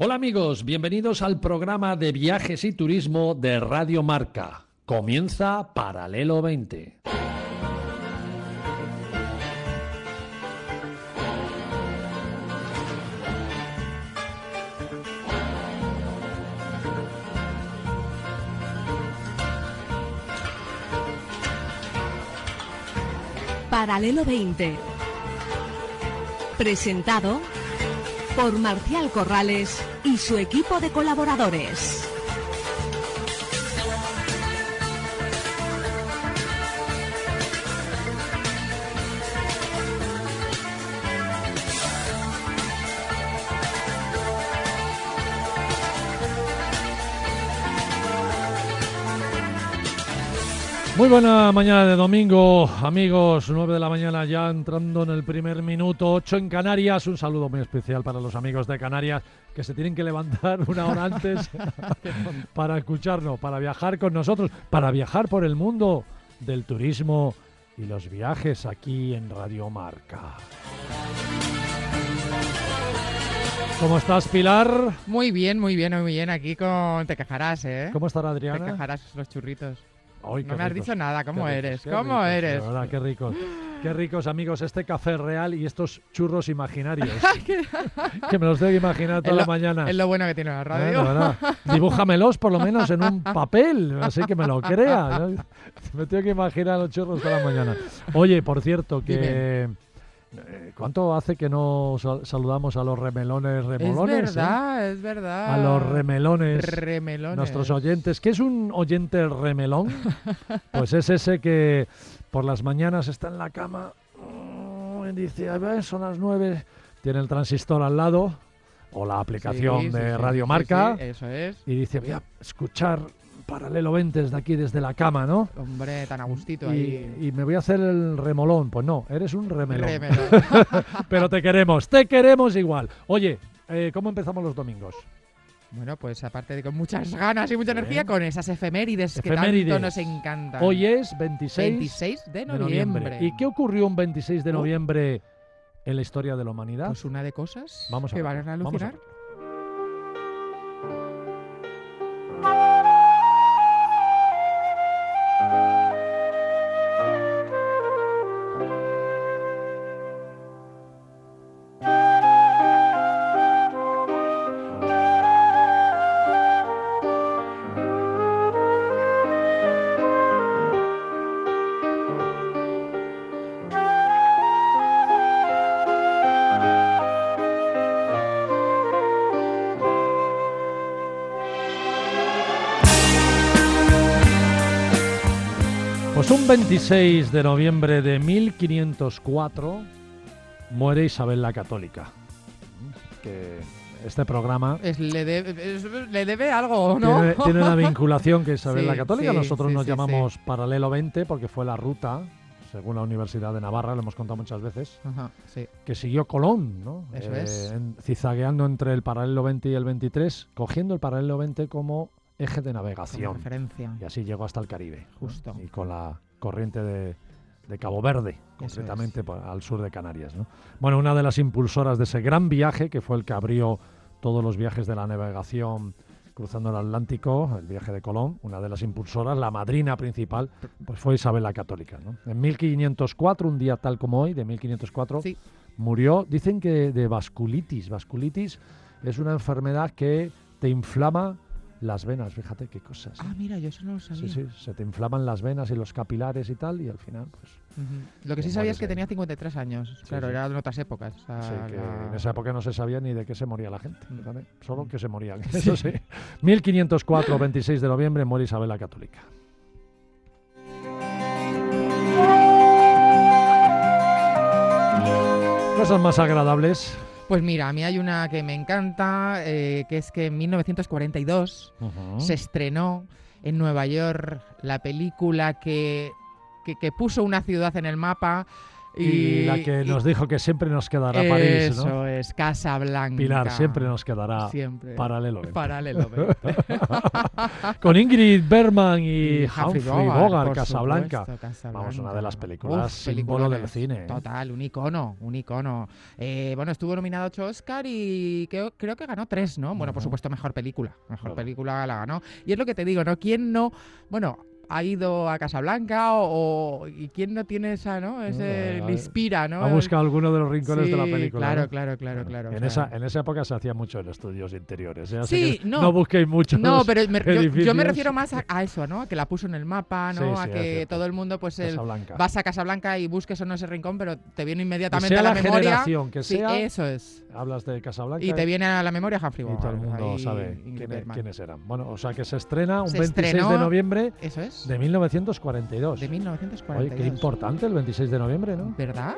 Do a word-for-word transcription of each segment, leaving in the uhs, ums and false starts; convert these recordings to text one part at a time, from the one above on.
Hola amigos, bienvenidos al programa de viajes y turismo de Radio Marca. Comienza Paralelo veinte. Paralelo veinte. Presentado por Marcial Corrales y su equipo de colaboradores. Muy buena mañana de domingo, amigos, nueve de la mañana ya entrando en el primer minuto, ocho en Canarias. Un saludo muy especial para los amigos de Canarias que se tienen que levantar una hora antes para escucharnos, para viajar con nosotros, para viajar por el mundo del turismo y los viajes aquí en Radio Marca. ¿Cómo estás, Pilar? Muy bien, muy bien, muy bien. Aquí con... Te quejarás, ¿eh? ¿Cómo estará Adriana? Te quejarás los churritos. Ay, no me has ricos. dicho nada, ¿cómo Qué eres? ricos, ¿Cómo ricos, eres? de verdad, qué ricos. Qué ricos, amigos, este café real y estos churros imaginarios. Que me los tengo que imaginar toda lo, la mañana. Es lo bueno que tiene la radio. Bueno, verdad. Dibújamelos por lo menos en un papel, así que me lo crea. ¿No? Me tengo que imaginar los churros toda la mañana. Oye, por cierto, que... ¿Cuánto hace que no saludamos a los remelones, remolones? Es verdad, eh? es verdad. A los remelones, remelones, nuestros oyentes. ¿Qué es un oyente remelón? Pues es ese que por las mañanas está en la cama y dice, a ver, son las nueve, tiene el transistor al lado o la aplicación sí, de sí, Radio sí, Marca, sí, sí, eso es. Y dice, voy a escuchar Paralelo veinte desde aquí, desde la cama, ¿no? Hombre, tan a gustito y, ahí. Y me voy a hacer el remolón. Pues no, eres un remelón. Remelón. Pero te queremos, te queremos igual. Oye, eh, ¿cómo empezamos los domingos? Bueno, pues aparte de con muchas ganas y mucha Bien. energía, con esas efemérides, Efemérides. que tanto nos encantan. Hoy es veintiséis, veintiséis de noviembre. de noviembre. ¿Y qué ocurrió un veintiséis de noviembre en la historia de la humanidad? Pues una de cosas Vamos a que verlo, van a vamos a alucinar. verlo. Pues un veintiséis de noviembre de mil quinientos cuatro muere Isabel la Católica. Que este programa Es, le, de, es, le debe algo, ¿no? tiene, tiene una vinculación que Isabel Sí, la Católica. sí, Nosotros sí, nos sí, llamamos sí. Paralelo veinte porque fue la ruta, según la Universidad de Navarra, lo hemos contado muchas veces, Ajá, sí. que siguió Colón, ¿no? Eso es. en- zizagueando entre el Paralelo veinte y el veintitrés, cogiendo el Paralelo veinte como eje de Como navegación. referencia. Y así llegó hasta el Caribe. ¿no? Justo. Y con la corriente de, de Cabo Verde, Eso concretamente por- al sur de Canarias, ¿no? Bueno, una de las impulsoras de ese gran viaje, que fue el que abrió todos los viajes de la navegación cruzando el Atlántico, el viaje de Colón, una de las impulsoras, la madrina principal, pues fue Isabel la Católica, ¿no? En mil quinientos cuatro, un día tal como hoy, de mil quinientos cuatro, Sí. murió, dicen que de vasculitis. Vasculitis es una enfermedad que te inflama las venas, fíjate qué cosas. ¿eh? Ah, mira, yo eso no lo sabía. Sí, sí, se te inflaman las venas y los capilares y tal, y al final, pues... Ujú. Lo que sí Te sabía mueres es que ahí. tenía cincuenta y tres años. Sí, Claro, sí. era en otras épocas. o sea, Sí, que la- en esa época no se sabía ni de qué se moría la gente, Mm. fíjate, solo que se morían, eso sí. mil quinientos cuatro, veintiséis de noviembre, muere Isabel la Católica. Cosas más agradables. Pues mira, a mí hay una que me encanta, eh, que es que en mil novecientos cuarenta y dos Ujú. se estrenó en Nueva York la película que, que, que puso una ciudad en el mapa, Y, y la que y, nos dijo que siempre nos quedará París, ¿no? Eso es, Casablanca. Pilar, siempre nos quedará siempre. Paralelo veinte. Paralelo veinte. Con Ingrid Bergman y, y Humphrey Humphrey Bogart, Bogart, Casablanca. Supuesto, Casablanca. Vamos, una de las películas Uf, símbolo del cine. Total, un icono, un icono. Eh, bueno, estuvo nominado a ocho Oscar y creo, creo que ganó tres, ¿no? Bueno, uh-huh. por supuesto, mejor película. Mejor claro. película la ganó. Y es lo que te digo, ¿no? ¿Quién no...? Bueno... ha ido a Casablanca o, o y quién no tiene esa, ¿no? Ese no, le inspira, ¿no? Ha buscado alguno de los rincones sí, de la película. Claro, ¿no? claro, claro, bueno, claro. En, o sea. esa, en esa época se hacía mucho en estudios interiores. ¿eh? Sí, no. No busquéis mucho. No, pero me, yo, yo me refiero más a, a eso, ¿no? A que la puso en el mapa, ¿no? Sí, a sí, que todo el mundo, pues, el, Casablanca. vas a Casablanca y busques o no ese rincón, pero te viene inmediatamente que sea a la, la memoria. Generación que sí, sea, eso es. Hablas de Casablanca. Y te viene a la memoria Humphrey Bogart. Y todo el mundo ahí, sabe quién, quiénes eran. Bueno, o sea que se estrena un se veintiséis estrenó, de noviembre eso es. de mil novecientos cuarenta y dos. De mil novecientos cuarenta y dos. Oye, qué importante el veintiséis de noviembre, ¿no? ¿Verdad?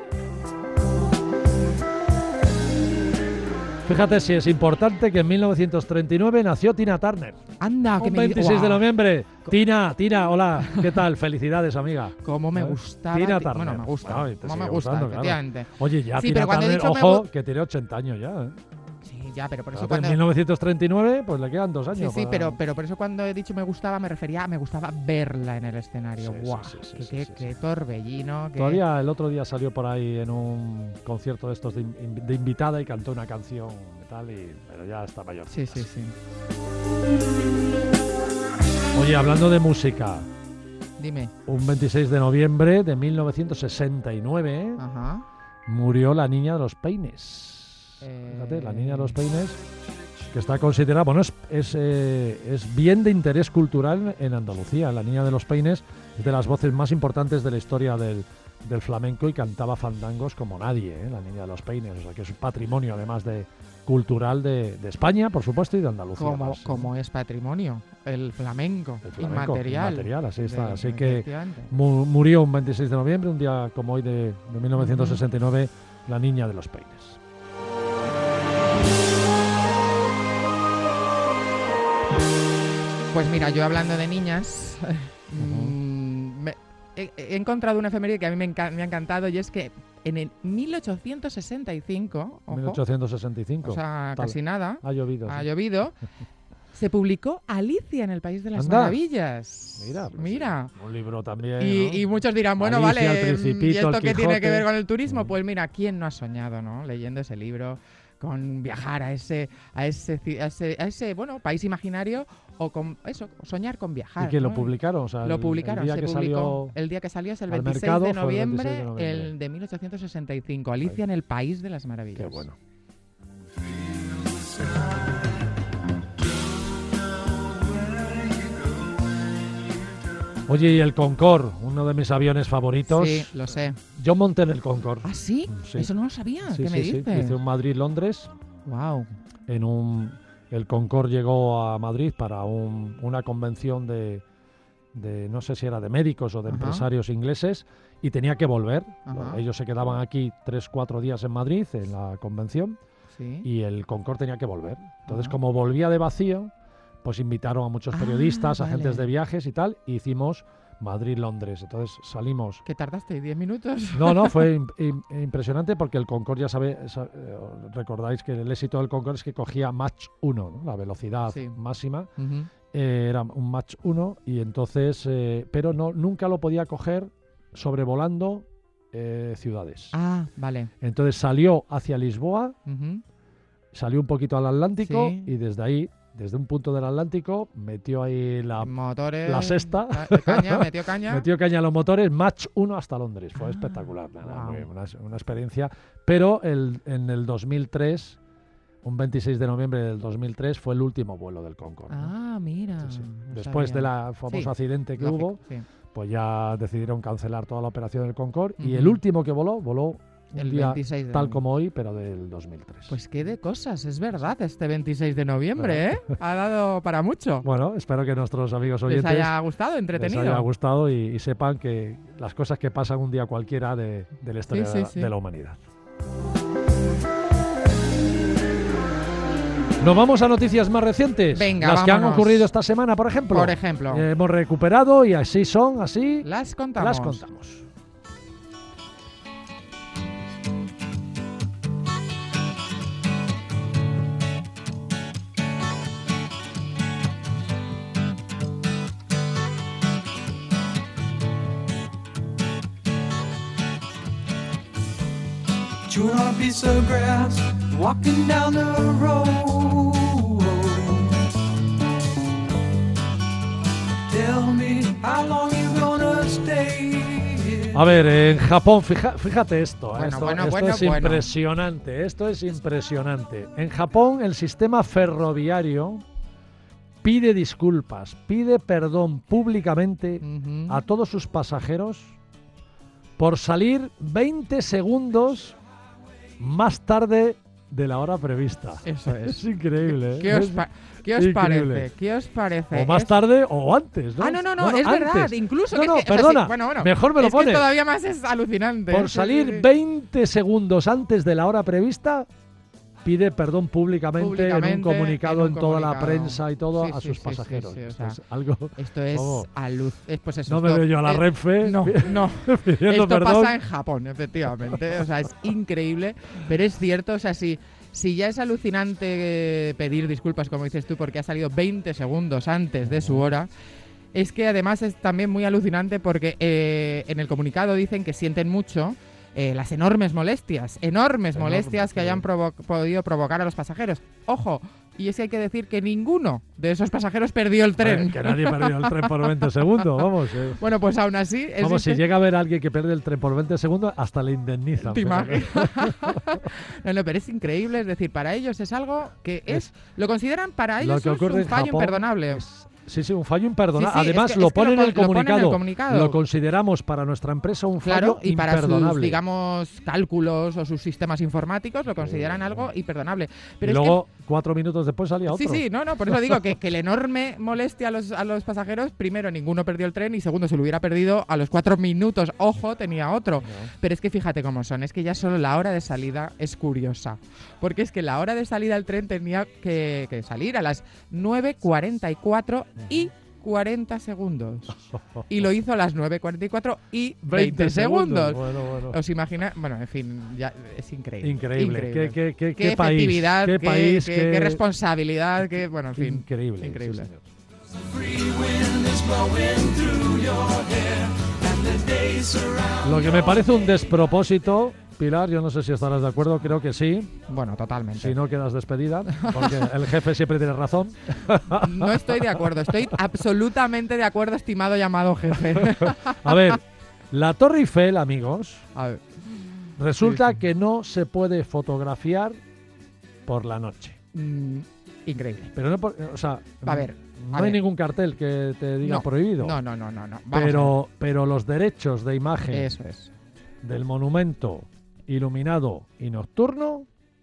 Fíjate si es importante que en mil novecientos treinta y nueve nació Tina Turner. Anda, que un me veintiséis wow. de noviembre. Tina, Tina, hola, ¿qué tal? Felicidades, amiga. Cómo me gustaba. Tina Turner. Bueno, me gusta. Bueno, Cómo me gusta, gustando, efectivamente. Claro. Oye, ya sí, Tina Turner, ojo, me... que tiene ochenta años ya, ¿eh? Sí, ya, pero por eso claro, cuando... En mil novecientos treinta y nueve, pues le quedan dos años. Sí, sí, para... pero, pero por eso cuando he dicho me gustaba, me refería a me gustaba verla en el escenario. Sí, ¡Guau! Sí, sí, qué, sí, qué, sí, qué sí. torbellino. Qué... Todavía el otro día salió por ahí en un concierto de estos de, de invitada y cantó una canción y tal, y, pero ya está mayor. Sí, sí, sí. Oye, hablando de música. Dime. Un veintiséis de noviembre de mil novecientos sesenta y nueve, ¿eh? Ajá. Murió la niña de los peines. Eh... Fíjate, la niña de los peines, que está considerada, bueno, es, es, eh, es bien de interés cultural en Andalucía. La niña de los peines es de las voces más importantes de la historia del, del flamenco y cantaba fandangos como nadie, ¿eh? La niña de los peines, o sea que es un patrimonio además de cultural de, de España, por supuesto, y de Andalucía. Como, más, como es patrimonio, el flamenco, el flamenco inmaterial. inmaterial, así está. De, así que mu murió un veintiséis de noviembre, un día como hoy de, de mil novecientos sesenta y nueve, uh-huh. la niña de los peines. Pues mira, yo hablando de niñas, uh-huh. me, he, he encontrado una efeméride que a mí me, me ha encantado, y es que en el mil ochocientos sesenta y cinco, ojo, mil ochocientos sesenta y cinco, o sea, tal, casi nada, ha llovido, ha sí. llovido, se publicó Alicia en el País de las Anda. Maravillas. Mira, pues mira. Sí, un libro también. Y, ¿no? y muchos dirán, bueno, Alicia, vale, el Principito, ¿y esto el qué tiene que Quijote? ver con el turismo? Mm. Pues mira, ¿quién no ha soñado, no? Leyendo ese libro, con viajar a ese, a ese, a ese, a ese bueno, país imaginario, o con eso, soñar con viajar. ¿Y que ¿no? lo publicaron? O sea, lo el, publicaron, el día se que publicó. salió El día que salió es el al veintiséis mercado de fue el noviembre, veintiséis de noviembre. el de mil ochocientos sesenta y cinco. Alicia Ahí. en el País de las Maravillas. Qué bueno. Oye, y el Concorde, uno de mis aviones favoritos. Sí, lo sé. Yo monté en el Concorde. ¿Ah, sí? Sí. Eso no lo sabía. Sí, ¿Qué sí, me sí. dices? Hice un Madrid-Londres. Wow. En un, el Concorde llegó a Madrid para un, una convención de, de, no sé si era de médicos o de Ajá. empresarios ingleses, y tenía que volver. Ajá. Ellos se quedaban aquí tres, cuatro días en Madrid, en la convención, Sí. y el Concorde tenía que volver. Entonces, Ajá. como volvía de vacío, pues invitaron a muchos Ah, periodistas, vale. agentes de viajes y tal, y hicimos Madrid-Londres. Entonces salimos... ¿Qué tardaste? ¿Diez minutos? No, no, fue im im impresionante porque el Concorde, ya sabe, sa eh, recordáis que el éxito del Concorde es que cogía Mach uno, ¿no? La velocidad Sí. máxima, Uh-huh. eh, era un Mach uno, y entonces, eh, pero no, nunca lo podía coger sobrevolando eh, ciudades. Ah, vale. Entonces salió hacia Lisboa, Uh-huh. salió un poquito al Atlántico, Sí. y desde ahí, desde un punto del Atlántico, metió ahí la, Motores. la sexta. Ah, caña, metió caña. metió caña a los motores, Mach uno hasta Londres. Fue ah, espectacular, nada, wow. muy, una, una experiencia. Pero el, en el dos mil tres, un veintiséis de noviembre del dos mil tres, fue el último vuelo del Concorde. ¿no? Ah, mira. Sí, sí. No Después sabía. de la famoso Sí, accidente que lógico, hubo, sí. pues ya decidieron cancelar toda la operación del Concorde. Uh-huh. Y el último que voló, voló un El día veintiséis de tal noviembre. como hoy, pero del dos mil tres. Pues qué de cosas, es verdad, este veintiséis de noviembre, ¿eh? Ha dado para mucho. Bueno, espero que nuestros amigos Les oyentes haya gustado, entretenido. les haya gustado y, y sepan que las cosas que pasan un día cualquiera de, de la historia Sí, sí, de, sí. de la humanidad. Nos vamos a noticias más recientes. Venga, las que han vámonos. ocurrido esta semana, por ejemplo. Por ejemplo. Eh, hemos recuperado y así son, así Las contamos. las contamos. chewing on a piece of grass, walking down the road. Tell me how long you gonna stay. A ver, en Japón, fija, fíjate esto, Bueno, esto, bueno, esto bueno, es bueno. impresionante, esto es impresionante. En Japón el sistema ferroviario pide disculpas, pide perdón públicamente Ujú. a todos sus pasajeros por salir veinte segundos más tarde de la hora prevista. Eso es. Es increíble, ¿eh? ¿Qué os, Es- pa- ¿qué os increíble. parece? ¿Qué os parece? O más Es- tarde o antes, ¿no? Ah, no, no, no, Bueno, es verdad, antes. incluso. No, que no, es que, o sea, perdona, sí, bueno, bueno, mejor me lo es pone. que todavía más es alucinante. Por Sí, salir sí, sí. veinte segundos antes de la hora prevista, pide perdón públicamente, en Públicamente, un comunicado en en, un toda la comunicado. prensa y todo Sí, a sí, sus sí, pasajeros. sí, sí, o Esto sea, es algo. Esto es Oh. a luz. es, pues eso, No me esto- veo yo a la eh, Renfe No, no. pidiendo Esto perdón. pasa en Japón, efectivamente. O sea, es increíble, pero es cierto. O sea, si, si ya es alucinante eh, pedir disculpas, como dices tú, porque ha salido veinte segundos antes de su hora, es que además es también muy alucinante porque eh, en el comunicado dicen que sienten mucho eh, las enormes molestias, enormes Enormes, molestias que sí. hayan provo- podido provocar a los pasajeros. Ojo, y es que hay que decir que ninguno de esos pasajeros perdió el tren. Eh, que nadie perdió el tren por veinte segundos, vamos. eh. Bueno, pues aún así... Vamos, si existe- llega a ver a alguien que pierde el tren por veinte segundos, hasta le indemnizan. ¿Te fíjate. imaginas? no, no, pero es increíble. Es decir, para ellos es algo que es... Lo consideran para Lo ellos que es ocurre un en fallo Japón imperdonable. es- Sí, sí, un fallo imperdonable. Sí, sí, es Además, que- lo es que pone lo en el pon- lo ponen en el comunicado. comunicado. Lo consideramos para nuestra empresa un Claro, fallo y para sus, imperdonable. digamos, cálculos o sus sistemas informáticos lo consideran Sí. algo imperdonable. y Pero es luego, cuatro minutos después salía que, otro. sí, sí, no, no, por eso digo que, que la enorme molestia a los, a los pasajeros, primero, ninguno perdió el tren y segundo, si lo hubiera perdido a los cuatro minutos, ojo, tenía otro. No. Pero es que fíjate cómo son, es que ya solo la hora de salida es curiosa. Porque es que la hora de salida del tren tenía que, que salir a las nueve cuarenta y cuatro y cuarenta segundos. Y lo hizo a las nueve cuarenta y cuatro y veinte segundos. Bueno, bueno. ¿Os imagináis? Bueno, en fin, ya es increíble. Increíble. Increíble. ¿Qué, qué, qué, Qué qué país? efectividad, ¿Qué, qué, país? qué- qué- qué responsabilidad, qué, bueno, en qué fin. increíble. increíble. sí, señor. Free wind is blowing through your hair, and the days surround. Lo que me parece un despropósito, Pilar, yo no sé si estarás de acuerdo, creo que sí. Bueno, totalmente. Si no, quedas despedida, porque el jefe siempre tiene razón. No estoy de acuerdo, estoy absolutamente de acuerdo, estimado llamado jefe. A ver, la Torre Eiffel, amigos, A ver, resulta Sí, sí. que no se puede fotografiar por la noche. mm, increíble. Pero no por, o sea, A ver, no a hay ver. ningún cartel que te diga No, prohibido. No, no, no, no. no. Vamos pero, pero los derechos de a imagen ver. Eso es. del monumento iluminado y nocturno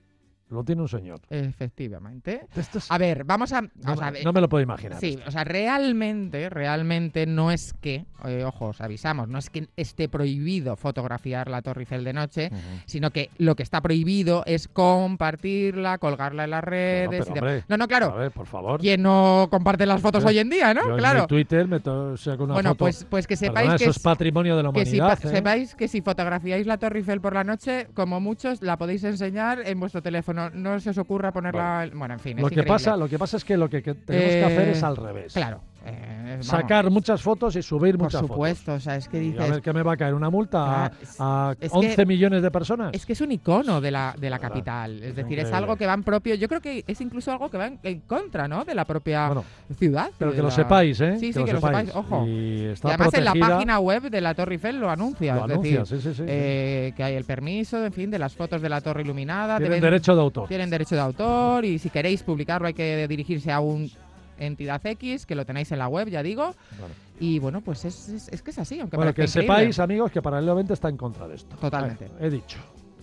lo tiene un señor. Efectivamente. Esto es- A ver, vamos a... no, vamos a ver. no me lo puedo imaginar. Sí, o sea, realmente, realmente no es que, eh, ojo, os avisamos, no es que esté prohibido fotografiar la Torre Eiffel de noche, Ujú. sino que lo que está prohibido es compartirla, colgarla en las redes. pero, y demás. hombre, no, no, A claro. ver, por favor. ¿Quién no comparte las fotos Yo- hoy en día, no? Yo en Claro. mi Twitter me to- saco una Bueno, foto. pues, pues que sepáis Perdona, que, eso es es- patrimonio de la que si humanidad. pa- ¿eh? sepáis que si fotografiáis la Torre Eiffel por la noche, como muchos, la podéis enseñar en vuestro teléfono. No se os ocurra ponerla... Bueno, en fin, Lo es que, increíble. pasa, lo que pasa es que lo que, que tenemos que hacer Eh, es al revés. Claro. eh, vamos, Sacar muchas fotos y subir por muchas supuesto, o sea, es que fotos. Y dices... a ver qué me va a caer, una multa a, Ah, es- a es que- once millones de personas. Es que es un icono de la, de la ¿Verdad? capital. Es Es decir, es increíble. algo que va en propio. Yo creo que es incluso algo que va en, en contra, ¿no? De la propia Bueno, ciudad. pero de que lo la- sepáis, ¿eh? Sí, sí, que lo sepáis, ojo. Y Y está además en la protegida, página web de la Torre Eiffel lo anuncia. lo es anuncia, decir, sí, sí, sí. eh, que hay el permiso, en fin, de las fotos de la torre iluminada. Tienen deben- derecho de autor. tienen derecho de autor y si queréis publicarlo hay que dirigirse a un entidad X, que lo tenéis en la web, ya digo. Bueno, Y bueno, pues es, es, es que es así, aunque Bueno, que parezca increíble. sepáis, amigos, que Paralelamente está en contra de esto. Totalmente. He dicho.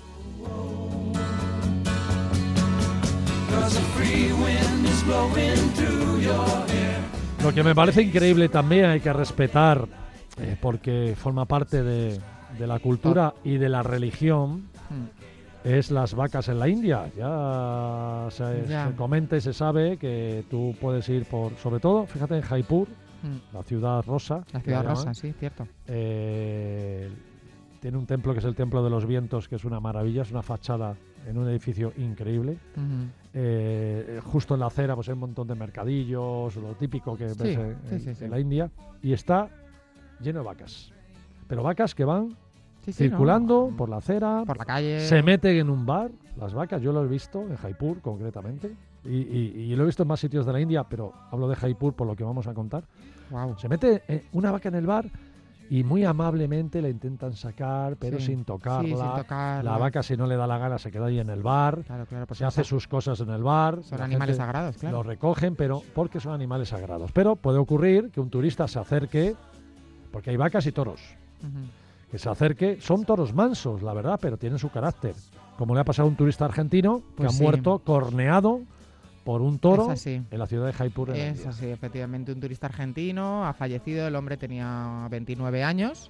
'Cause a free wind is blowing through your hair. Lo que me parece increíble también hay que respetar, eh, porque forma parte de, de la cultura y de la religión, Mm. es las vacas en la India. Ya se, Ya. se comenta y se sabe que tú puedes ir por, sobre todo, fíjate en Jaipur, Mm. la ciudad rosa. La que ciudad la llaman, rosa, sí, cierto. eh, tiene un templo que es el Templo de los Vientos, que es una maravilla, es una fachada en un edificio increíble. Ujú. Eh, justo en la acera pues hay un montón de mercadillos, lo típico que ves Sí, en, sí, en- sí, sí. en la India, y está lleno de vacas. Pero vacas que van Sí, sí, circulando ¿no? por la acera, por la calle. se meten en un bar, las vacas, yo lo he visto en Jaipur concretamente, y, y, y lo he visto en más sitios de la India, pero hablo de Jaipur por lo que vamos a contar. Wow. Se mete eh, una vaca en el bar y muy amablemente la intentan sacar, pero Sí, sin tocarla. sí, sin tocarla. La vaca, si no le da la gana, se queda ahí en el bar. Claro, claro, porque Se hace sus cosas en el bar. son la animales gente sagrados, claro. Lo recogen, pero porque son animales sagrados. Pero puede ocurrir que un turista se acerque, porque hay vacas y toros, Ujú. que se acerque, son toros mansos, la verdad, pero tienen su carácter. Como le ha pasado a un turista argentino que Pues ha sí. muerto corneado por un toro Es así. en la ciudad de Jaipur. En la Es India. así, efectivamente, un turista argentino ha fallecido, el hombre tenía veintinueve años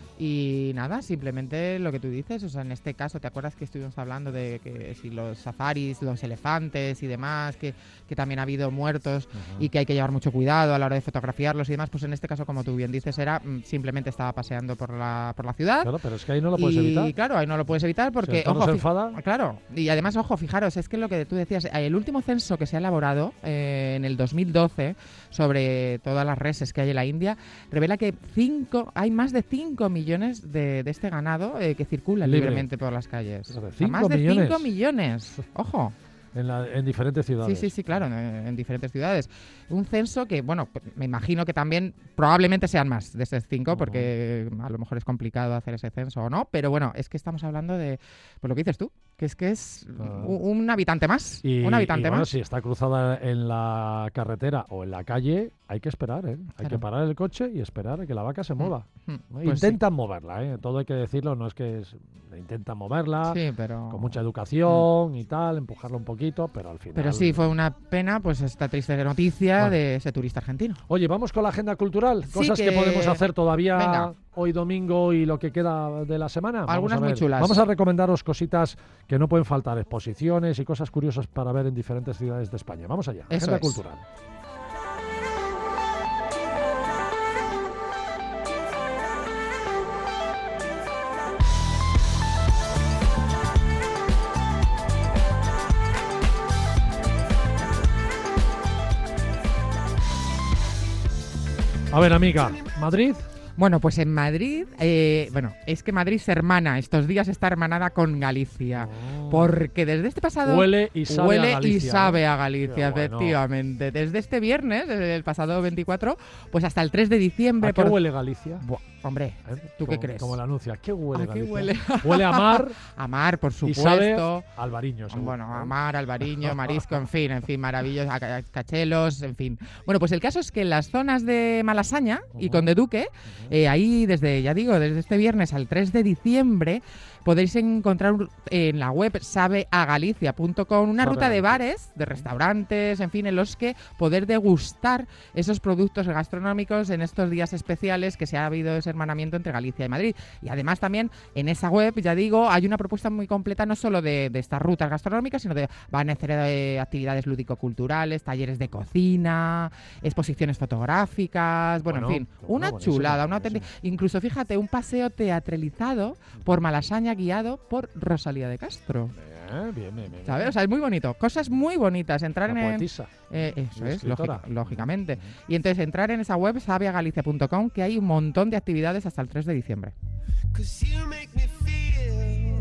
y nada, simplemente lo que tú dices, o sea, en este caso, ¿te acuerdas que estuvimos hablando de que si los safaris, los elefantes y demás, que, que también ha habido muertos Ujú. y que hay que llevar mucho cuidado a la hora de fotografiarlos y demás? Pues en este caso, como tú bien dices, era mm, simplemente estaba paseando por la, por la ciudad. Claro, pero es que ahí no lo puedes y evitar. claro, ahí no lo puedes evitar porque, Si el toro ojo, se fi- enfada. claro, y además, ojo, fijaros, es que lo que tú decías, el último censo que se ha elaborado eh, en el dos mil doce sobre todas las reses que hay en la India revela que cinco, hay más de cinco millones de, de este ganado eh, que circula Libre. libremente por las calles. Fíjate, O sea, cinco más de millones. cinco millones. Ojo. En, la- en diferentes ciudades. Sí, sí, sí, claro, en, en diferentes ciudades. Un censo que, bueno, me imagino que también probablemente sean más de esos cinco, Ujú. porque a lo mejor es complicado hacer ese censo o no, pero bueno, es que estamos hablando de, pues lo que dices tú, que es que es Ah. un, un habitante más, Y, un habitante y bueno, más. si está cruzada en la carretera o en la calle, hay que esperar, ¿eh? Hay Claro. que parar el coche y esperar a que la vaca se mueva. Mm, ¿no? pues sí. Intentan moverla, ¿eh? Todo hay que decirlo, no es que es- intentan moverla Sí, pero... con mucha educación y tal, empujarla un poquito, pero al final... Pero sí, fue una pena, pues esta triste noticia Bueno. de ese turista argentino. Oye, vamos con la agenda cultural. Sí, Cosas que... que- podemos hacer todavía Venga. hoy domingo y lo que queda de la semana. Vamos Algunas a muy ver. chulas. Vamos a recomendaros cositas que no pueden faltar, exposiciones y cosas curiosas para ver en diferentes ciudades de España. Vamos allá. Eso Agenda es. cultural. A ver, amiga, Madrid. Bueno, pues en Madrid, eh, bueno, es que Madrid se hermana, estos días está hermanada con Galicia, porque desde este pasado... Huele y sabe Huele a Galicia. y sabe ¿eh? a Galicia, Qué bueno. efectivamente. Desde este viernes, desde el pasado veinticuatro, pues hasta el tres de diciembre... ¿A qué por- huele Galicia? Buah, hombre, ¿Eh? ¿tú qué Como- crees? Como la anuncia. ¿Qué huele ¿A qué Galicia? huele? Huele a mar a mar, por y sabe supuesto. a albariño, seguro, Bueno, ¿no? a mar, albariño, marisco, en fin, en fin, maravillosos, a- a- cachelos, en fin. Bueno, pues el caso es que en las zonas de Malasaña y Ujú. Conde Duque, Ujú. eh, ahí desde, ya digo, desde este viernes al tres de diciembre, podéis encontrar un- en la web sabeagalicia punto com una Sabe ruta a de Galicia. bares, de restaurantes, en fin, en los que poder degustar esos productos gastronómicos en estos días especiales que se ha habido ese hermanamiento entre Galicia y Madrid. Y además también en esa web, ya digo, hay una propuesta muy completa no solo de, de estas rutas gastronómicas, sino de van a hacer eh, actividades lúdico-culturales, talleres de cocina, exposiciones fotográficas, bueno, Bueno, en fin, bueno, una buenísimo, chulada, una buenísimo. auténtica... Incluso, fíjate, un paseo teatralizado por Malasaña guiado por Rosalía de Castro. Bien, bien, bien, bien. ¿Sabes? O sea, es muy bonito. Cosas muy bonitas. Entrar La en... poetisa. eh, eso y es, escritora. lógica- lógicamente. Y entonces entrar en esa web, sabeagalicia punto com, que hay un montón de actividades hasta el tres de diciembre. 'Cause you make me feel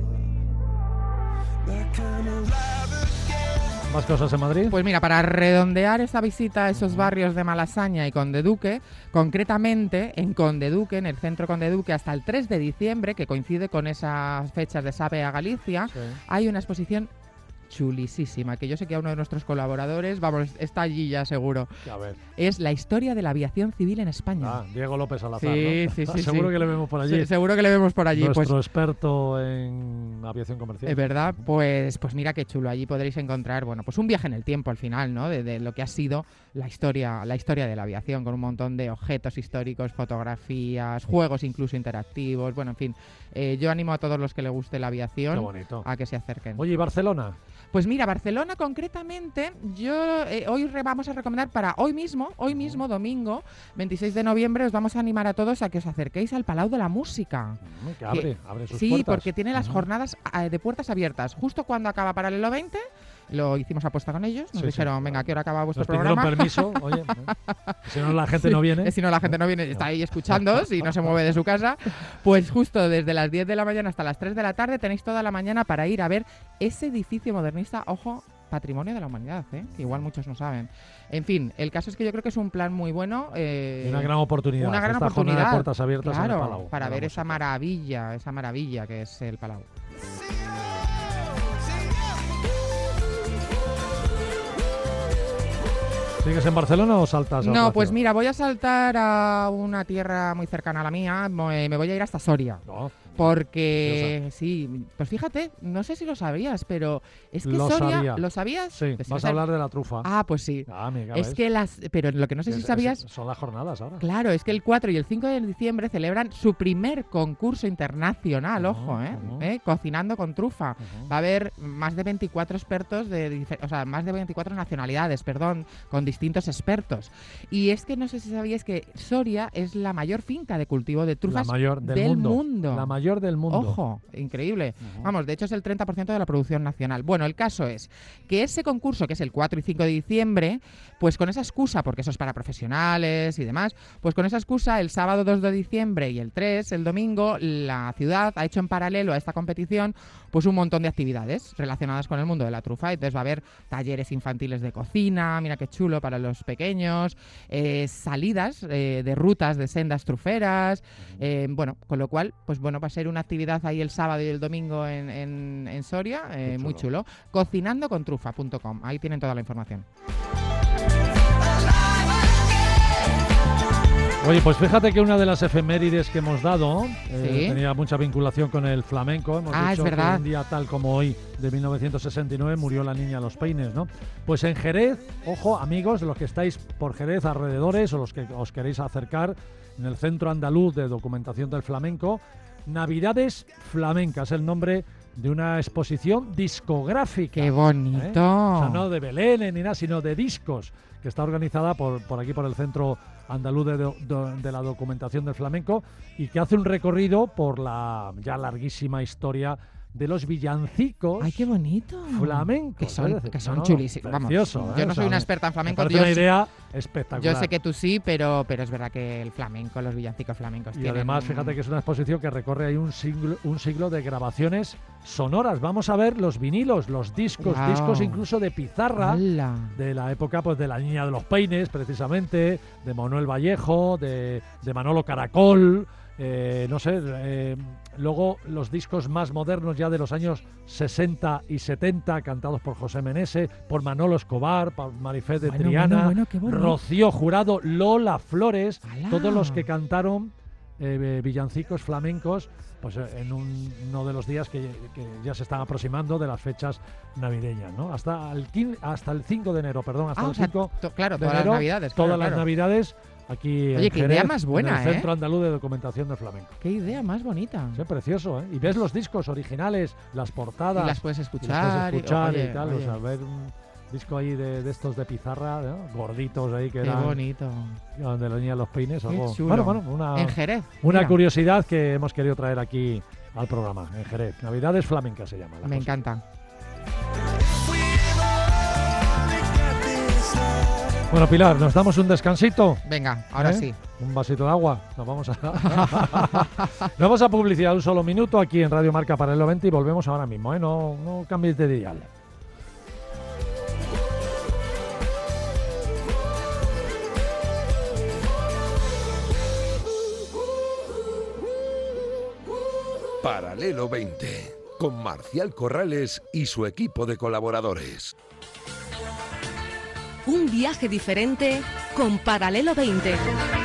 like I'm alive again. ¿Más cosas en Madrid? Pues mira, para redondear esta visita a esos barrios de Malasaña y Conde Duque, concretamente en Conde Duque, en el centro Conde Duque, hasta el tres de diciembre, que coincide con esas fechas de Sabe a Galicia, Sí. hay una exposición chulísima, que yo sé que a uno de nuestros colaboradores, vamos, está allí ya seguro. A ver. Es la historia de la aviación civil en España. Ah, Diego López Salazar, Sí, ¿no? sí, sí, Seguro sí. que le vemos por allí. Se- seguro que le vemos por allí. Nuestro Pues experto en aviación comercial. es verdad, pues, pues mira qué chulo. Allí podréis encontrar, bueno, pues un viaje en el tiempo al final, ¿no? De, de lo que ha sido la historia, la historia de la aviación, con un montón de objetos históricos, fotografías, juegos incluso interactivos. Bueno, en fin, eh, yo animo a todos los que le guste la Qué aviación bonito. a que se acerquen. Oye, ¿y Barcelona? Pues mira, Barcelona concretamente, yo eh, hoy re- vamos a recomendar para hoy mismo, hoy mismo, domingo, veintiséis de noviembre, os vamos a animar a todos a que os acerquéis al Palau de la Música. Mm, Que abre, abre sus Sí, puertas. porque tiene las Ujú. jornadas eh, de puertas abiertas. Justo cuando acaba Paralelo veinte, Lo hicimos apuesta con ellos, nos Sí, dijeron, sí, venga, ¿a qué hora acaba vuestro Nos pidieron programa? permiso, oye, ¿no? Si no la gente Sí, no viene. Si no, la gente no viene, está ahí escuchando, si no se mueve de su casa. Pues justo desde las diez de la mañana hasta las tres de la tarde tenéis toda la mañana para ir a ver ese edificio modernista, ojo, patrimonio de la humanidad, ¿eh? Que igual muchos no saben. En fin, el caso es que yo creo que es un plan muy bueno. Eh, Y una gran oportunidad. Una gran esta oportunidad, jornada de puertas abiertas en el claro, Palau. para de la ver esa música. maravilla, esa maravilla que es el Palau. ¿Sigues en Barcelona o saltas a No, otra pues ciudad? mira, voy a saltar a una tierra muy cercana a la mía, me me voy a ir hasta Soria. No, Porque, sí, pues fíjate, no sé si lo sabías, pero es que Lo Soria, sabía. ¿lo sabías? sí, Pues vas sí, a hablar de la trufa. Ah, pues sí. Ah, amiga, Es ¿ves? que las, pero lo que no sé si Es- es- sabías, son las jornadas ahora. claro, es que el cuatro y el cinco de diciembre celebran su primer concurso internacional, Ujú, ojo, ¿eh? ujú. ¿eh? Cocinando con trufa. Ujú. Va a haber más de veinticuatro expertos, de, dife- o sea, más de veinticuatro nacionalidades, perdón, con distintos expertos. Y es que no sé si sabíais que Soria es la mayor finca de cultivo de trufas la mayor del, del mundo. mundo. La mayor del mundo. Ojo, increíble. Ujú. Vamos, de hecho es el treinta por ciento de la producción nacional. Bueno, el caso es que ese concurso, que es el cuatro y cinco de diciembre, pues con esa excusa, porque eso es para profesionales y demás, pues con esa excusa, el sábado dos de diciembre y el tres, el domingo, la ciudad ha hecho en paralelo a esta competición pues un montón de actividades relacionadas con el mundo de la trufa. Entonces va a haber talleres infantiles de cocina, mira qué chulo para los pequeños, eh, salidas eh, de rutas de sendas truferas, eh, bueno, con lo cual, pues bueno, va a ser una actividad ahí el sábado y el domingo en, en, en Soria, eh, Qué muy chulo. cocinando con trufa punto com, ahí tienen toda la información. Oye, pues fíjate que una de las efemérides que hemos dado eh, Sí. tenía mucha vinculación con el flamenco. Hemos Ah, dicho es verdad. que un día tal como hoy, de mil novecientos sesenta y nueve, murió la niña Los Peines, ¿no? Pues en Jerez, ojo, amigos, los que estáis por Jerez alrededores o los que os queréis acercar, en el Centro Andaluz de Documentación del Flamenco, Navidades Flamencas, el nombre de una exposición discográfica. ¡Qué ¿eh? bonito! O sea, no de Belén ni nada, sino de discos, que está organizada por, por aquí, por el Centro Andaluz de, do- do- de la Documentación del Flamenco, y que hace un recorrido por la ya larguísima historia de los villancicos ¡Ay, qué bonito! flamencos. Que son, es decir, que son no, no, chulísimos. Vamos, precioso, yo ¿eh? no O soy sea, una me- experta en me flamenco. parece Yo, una sí- idea espectacular. yo sé que tú sí, pero, pero es verdad que el flamenco, los villancicos flamencos Y tienen... además, fíjate que es una exposición que recorre ahí un siglo, un siglo de grabaciones sonoras. Vamos a ver los vinilos, los discos, Guau. discos incluso de pizarra, ¡Hala! de la época pues de la Niña de los Peines, precisamente, de Manuel Vallejo, de, de Manolo Caracol, eh, no sé, eh, luego los discos más modernos ya de los años sesenta y setenta, cantados por José Menese, por Manolo Escobar, por Marifé de Bueno, Triana, bueno, bueno, qué bonito. Rocío Jurado, Lola Flores, ¡Hala! todos los que cantaron eh, villancicos flamencos, pues eh, en un- uno de los días que, que ya se están aproximando de las fechas navideñas, ¿no? Hasta el, quin- hasta el cinco de enero, perdón, hasta Ah, el o sea, cinco to- claro, de todas enero, las navidades. todas claro, las claro. navidades aquí Oye, en qué idea Jerez, más buena, en el ¿eh? Centro Andaluz de Documentación del Flamenco. ¡Qué idea más bonita! Sí, precioso, ¿eh? Y ves los discos originales, las portadas, Y las puedes y las escuchar. puedes escuchar y, oye, tal, oye, o sea, ver un disco ahí de, de estos de pizarra, ¿no? Gorditos ahí que qué eran bonito. donde le venían los peines, Qué algo. chulo. Bueno, bueno, una, En Jerez. una mira, curiosidad que hemos querido traer aquí al programa, en Jerez. Navidades flamencas se llama. la Me cosa. encanta. Bueno, Pilar, ¿nos damos un descansito? Venga, ahora ¿Eh? sí. Un vasito de agua. Nos vamos a nos vamos a publicidad un solo minuto aquí en Radio Marca Paralelo veinte y volvemos ahora mismo, ¿eh? No, no cambies de dial. Paralelo veinte, con Marcial Corrales y su equipo de colaboradores. Un viaje diferente con Paralelo veinte.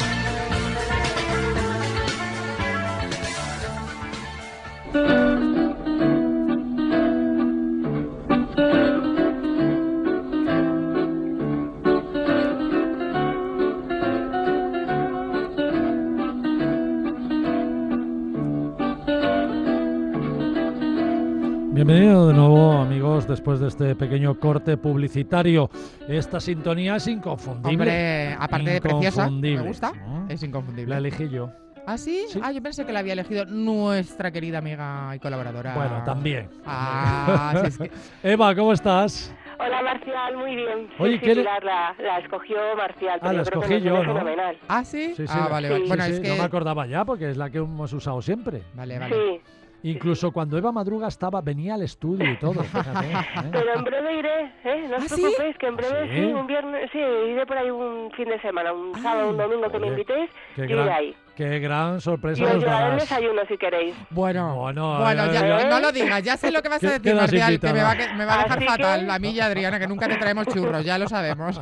Bienvenido de nuevo, amigos, después de este pequeño corte publicitario. Esta sintonía es inconfundible. Hombre, aparte de preciosa, me Inconfundible. gusta, ¿no? es inconfundible. La elegí yo. ¿Ah, sí? Sí. Ah, yo pensé que la había elegido nuestra querida amiga y colaboradora. Bueno, también. Ah, sí, es que... Eva, ¿cómo estás? Hola Marcial, muy bien. Sí, Oye, sí, ¿quiere- Pilar, la, la escogió Marcial. Ah, pero la yo creo que escogí nos yo, viene ¿no? fenomenal. ¿Ah, sí? Sí, sí, ah, vale, vale. sí, Bueno, sí, es sí, que... no me acordaba ya porque es la que hemos usado siempre. Vale, vale. Sí, Incluso cuando Eva Madruga estaba, venía al estudio y todo, fíjate. ¿eh? pero en breve iré, ¿eh? No os ¿Ah, sí? preocupéis, que en breve ¿Ah, sí? sí? un viernes, sí, iré por ahí un fin de semana, un Ay, sábado, un domingo que me Oye, invitéis, Qué yo iré gran, ahí. qué gran sorpresa Y os nos llevaré el darás. desayuno si queréis. Bueno, Bueno, bueno, eh, ya, eh. no lo digas, ya sé lo que vas a ¿Qué- decir, quedas Marcial, que me va, a invitada? que- me va a dejar Así fatal que- a mí y a Adriana, que nunca te traemos churros, ya lo sabemos.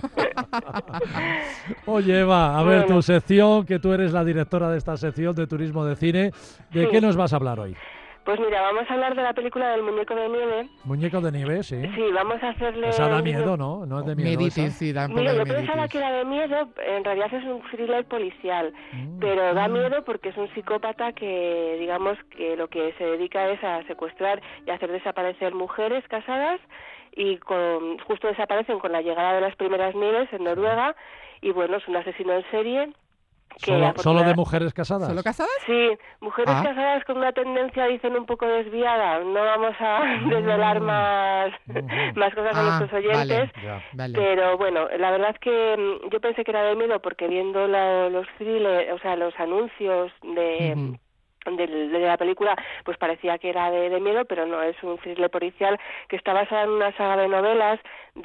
Oye, Eva, a ver, Bueno. tu sección, que tú eres la directora de esta sección de turismo de cine, ¿de Sí. qué nos vas a hablar hoy? Pues mira, vamos a hablar de la película del muñeco de nieve. Muñeco de nieve, sí. Sí, vamos a hacerle... Esa da un guiño- miedo, ¿no? No es de miedo. Mieditis, esa. sí, da un poco Mira, de yo pensaba mieditis. que era de miedo, en realidad es un thriller policial, Mm. pero da miedo porque es un psicópata que, digamos, que lo que se dedica es a secuestrar y hacer desaparecer mujeres casadas y con, justo desaparecen con la llegada de las primeras nieves en Noruega y bueno, es un asesino en serie. Que ¿Solo, afortuna- solo de mujeres casadas? ¿Solo casadas? Sí, mujeres Ah. casadas con una tendencia, dicen, un poco desviada. No vamos a desvelar más, Ujú. más cosas a Ah, nuestros oyentes. vale. Ya. Vale. Pero bueno, la verdad es que mm, yo pensé que era de miedo porque viendo la- los thrillers, o sea, los anuncios de, Ujú. de, de la película, pues parecía que era de, de miedo, pero no, es un thriller policial que está basado en una saga de novelas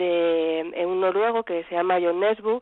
de en un noruego que se llama John Nesbu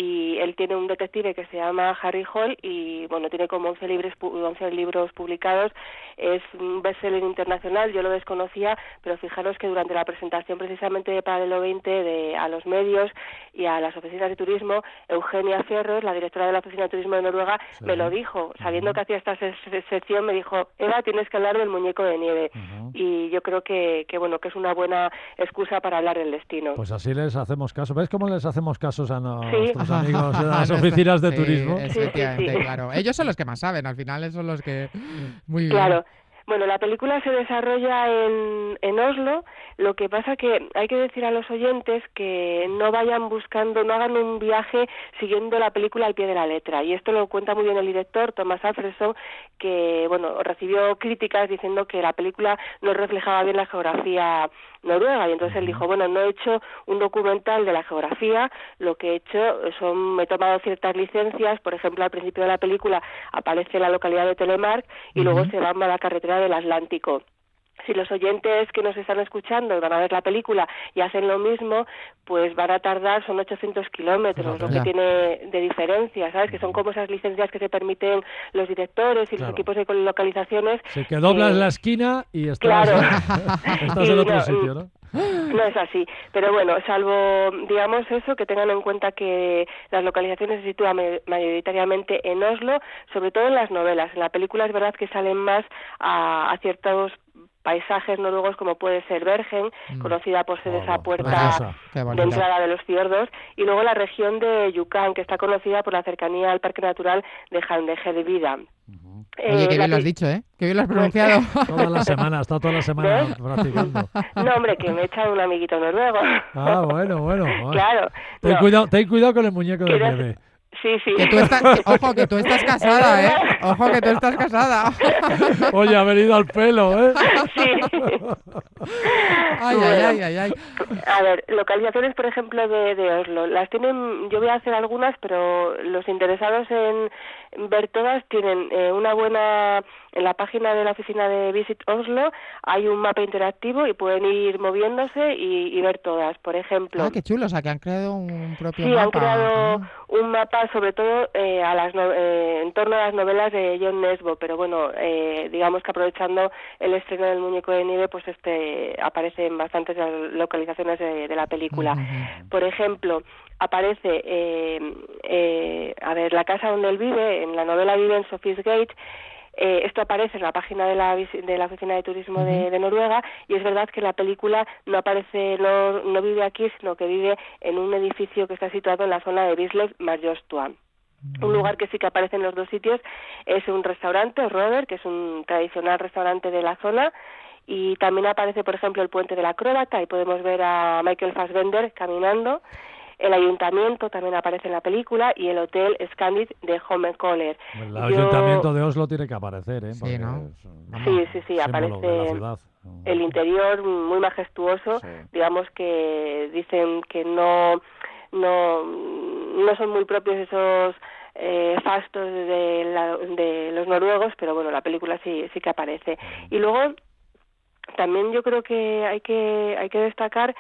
y él tiene un detective que se llama Harry Hall y bueno, tiene como once libros, pu- once libros publicados, es un bestseller internacional, yo lo desconocía, pero fijaros que durante la presentación precisamente de Paralelo veinte de, a los medios y a las oficinas de turismo, Eugenia Fierros, la directora de la oficina de turismo de Noruega, Sí. me lo dijo, sabiendo que hacía esta se- se- sección, me dijo, Eva, tienes que hablar del muñeco de nieve. Ujú. Y yo creo que, que bueno, que es una buena excusa para hablar del destino. Pues así les hacemos caso. ¿Ves cómo les hacemos casos a Sí. nuestros amigos de las Nuestra- oficinas de sí, turismo? efectivamente, Sí, sí, sí. claro. Ellos son los que más saben, al final esos son los que... Muy bien. Claro. Bueno, la película se desarrolla en, en Oslo, lo que pasa que hay que decir a los oyentes que no vayan buscando, no hagan un viaje siguiendo la película al pie de la letra, y esto lo cuenta muy bien el director, Thomas Alfredson, que, bueno, recibió críticas diciendo que la película no reflejaba bien la geografía noruega, y entonces él dijo, bueno, no he hecho un documental de la geografía, lo que he hecho son, me he tomado ciertas licencias, por ejemplo, al principio de la película aparece la localidad de Telemark y luego se van a la carretera del Atlántico. Si los oyentes que nos están escuchando van a ver la película y hacen lo mismo, pues van a tardar, son ochocientos kilómetros, lo que Ya. tiene de diferencia, ¿sabes? Que son como esas licencias que se permiten los directores y Claro. los equipos de localizaciones. Sí, que doblas eh, la esquina y estás, claro. estás Y en otro no, sitio, ¿no? No es así, pero bueno, salvo, digamos eso, que tengan en cuenta que las localizaciones se sitúan ma- mayoritariamente en Oslo, sobre todo en las novelas. En la película es verdad que salen más a, a ciertos paisajes noruegos como puede ser Bergen, Mm. conocida por ser Oh, esa puerta preciosa. Qué de bonito. entrada de los fiordos, y luego la región de Yukon, que está conocida por la cercanía al Parque Natural de Jandejervida. Oye, qué bien lo has dicho, ¿eh? Qué bien lo has pronunciado. Toda la semana, está toda la semana ¿Ves? practicando. No, hombre, que me he echado un amiguito noruego. Ah, bueno, bueno. bueno. Claro. Ten, no. cuidado, ten cuidado con el muñeco de Quiero- nieve. Sí, sí. Que tú estás, ojo, que tú estás casada, ¿eh? Ojo, que tú estás casada. Oye, ha venido al pelo, ¿eh? Sí. Ay, Bueno. ay, ay, ay, ay. A ver, localizaciones, por ejemplo, de, de Oslo. Las tienen, yo voy a hacer algunas, pero los interesados en ver todas tienen eh, una buena... En la página de la oficina de Visit Oslo hay un mapa interactivo y pueden ir moviéndose y, y ver todas. Por ejemplo... Ah, qué chulo, o sea, que han creado un propio Sí, mapa. han creado Ah. un mapa sobre todo eh, a las no- eh, en torno a las novelas de John Nesbo, pero bueno, eh, digamos que aprovechando el estreno del Muñeco de Nieve, pues este aparecen bastantes las localizaciones de, de la película. Ujú. Por ejemplo, aparece, eh, eh, a ver, la casa donde él vive, en la novela vive en Sophies Gate. Eh, esto aparece en la página de la, visi- de la oficina de turismo de, de Noruega, y es verdad que la película no aparece, no, no vive aquí, sino que vive en un edificio que está situado en la zona de Bislev Majorstua. Un lugar que sí que aparece en los dos sitios es un restaurante, Roder, que es un tradicional restaurante de la zona, y también aparece, por ejemplo, el puente del Acróbata, y podemos ver a Michael Fassbender caminando. El ayuntamiento también aparece en la película y el hotel Scandic de Holmenkollen. El Yo- ayuntamiento de Oslo tiene que aparecer, ¿eh? Sí, Porque ¿no? es un Sí, sí, sí, símbolo aparece de la ciudad. el interior muy majestuoso. Sí. Digamos que dicen que no, no, no son muy propios esos eh, fastos de, la- de los noruegos, pero bueno, la película sí, sí que aparece. Y luego también yo creo que hay que hay que destacar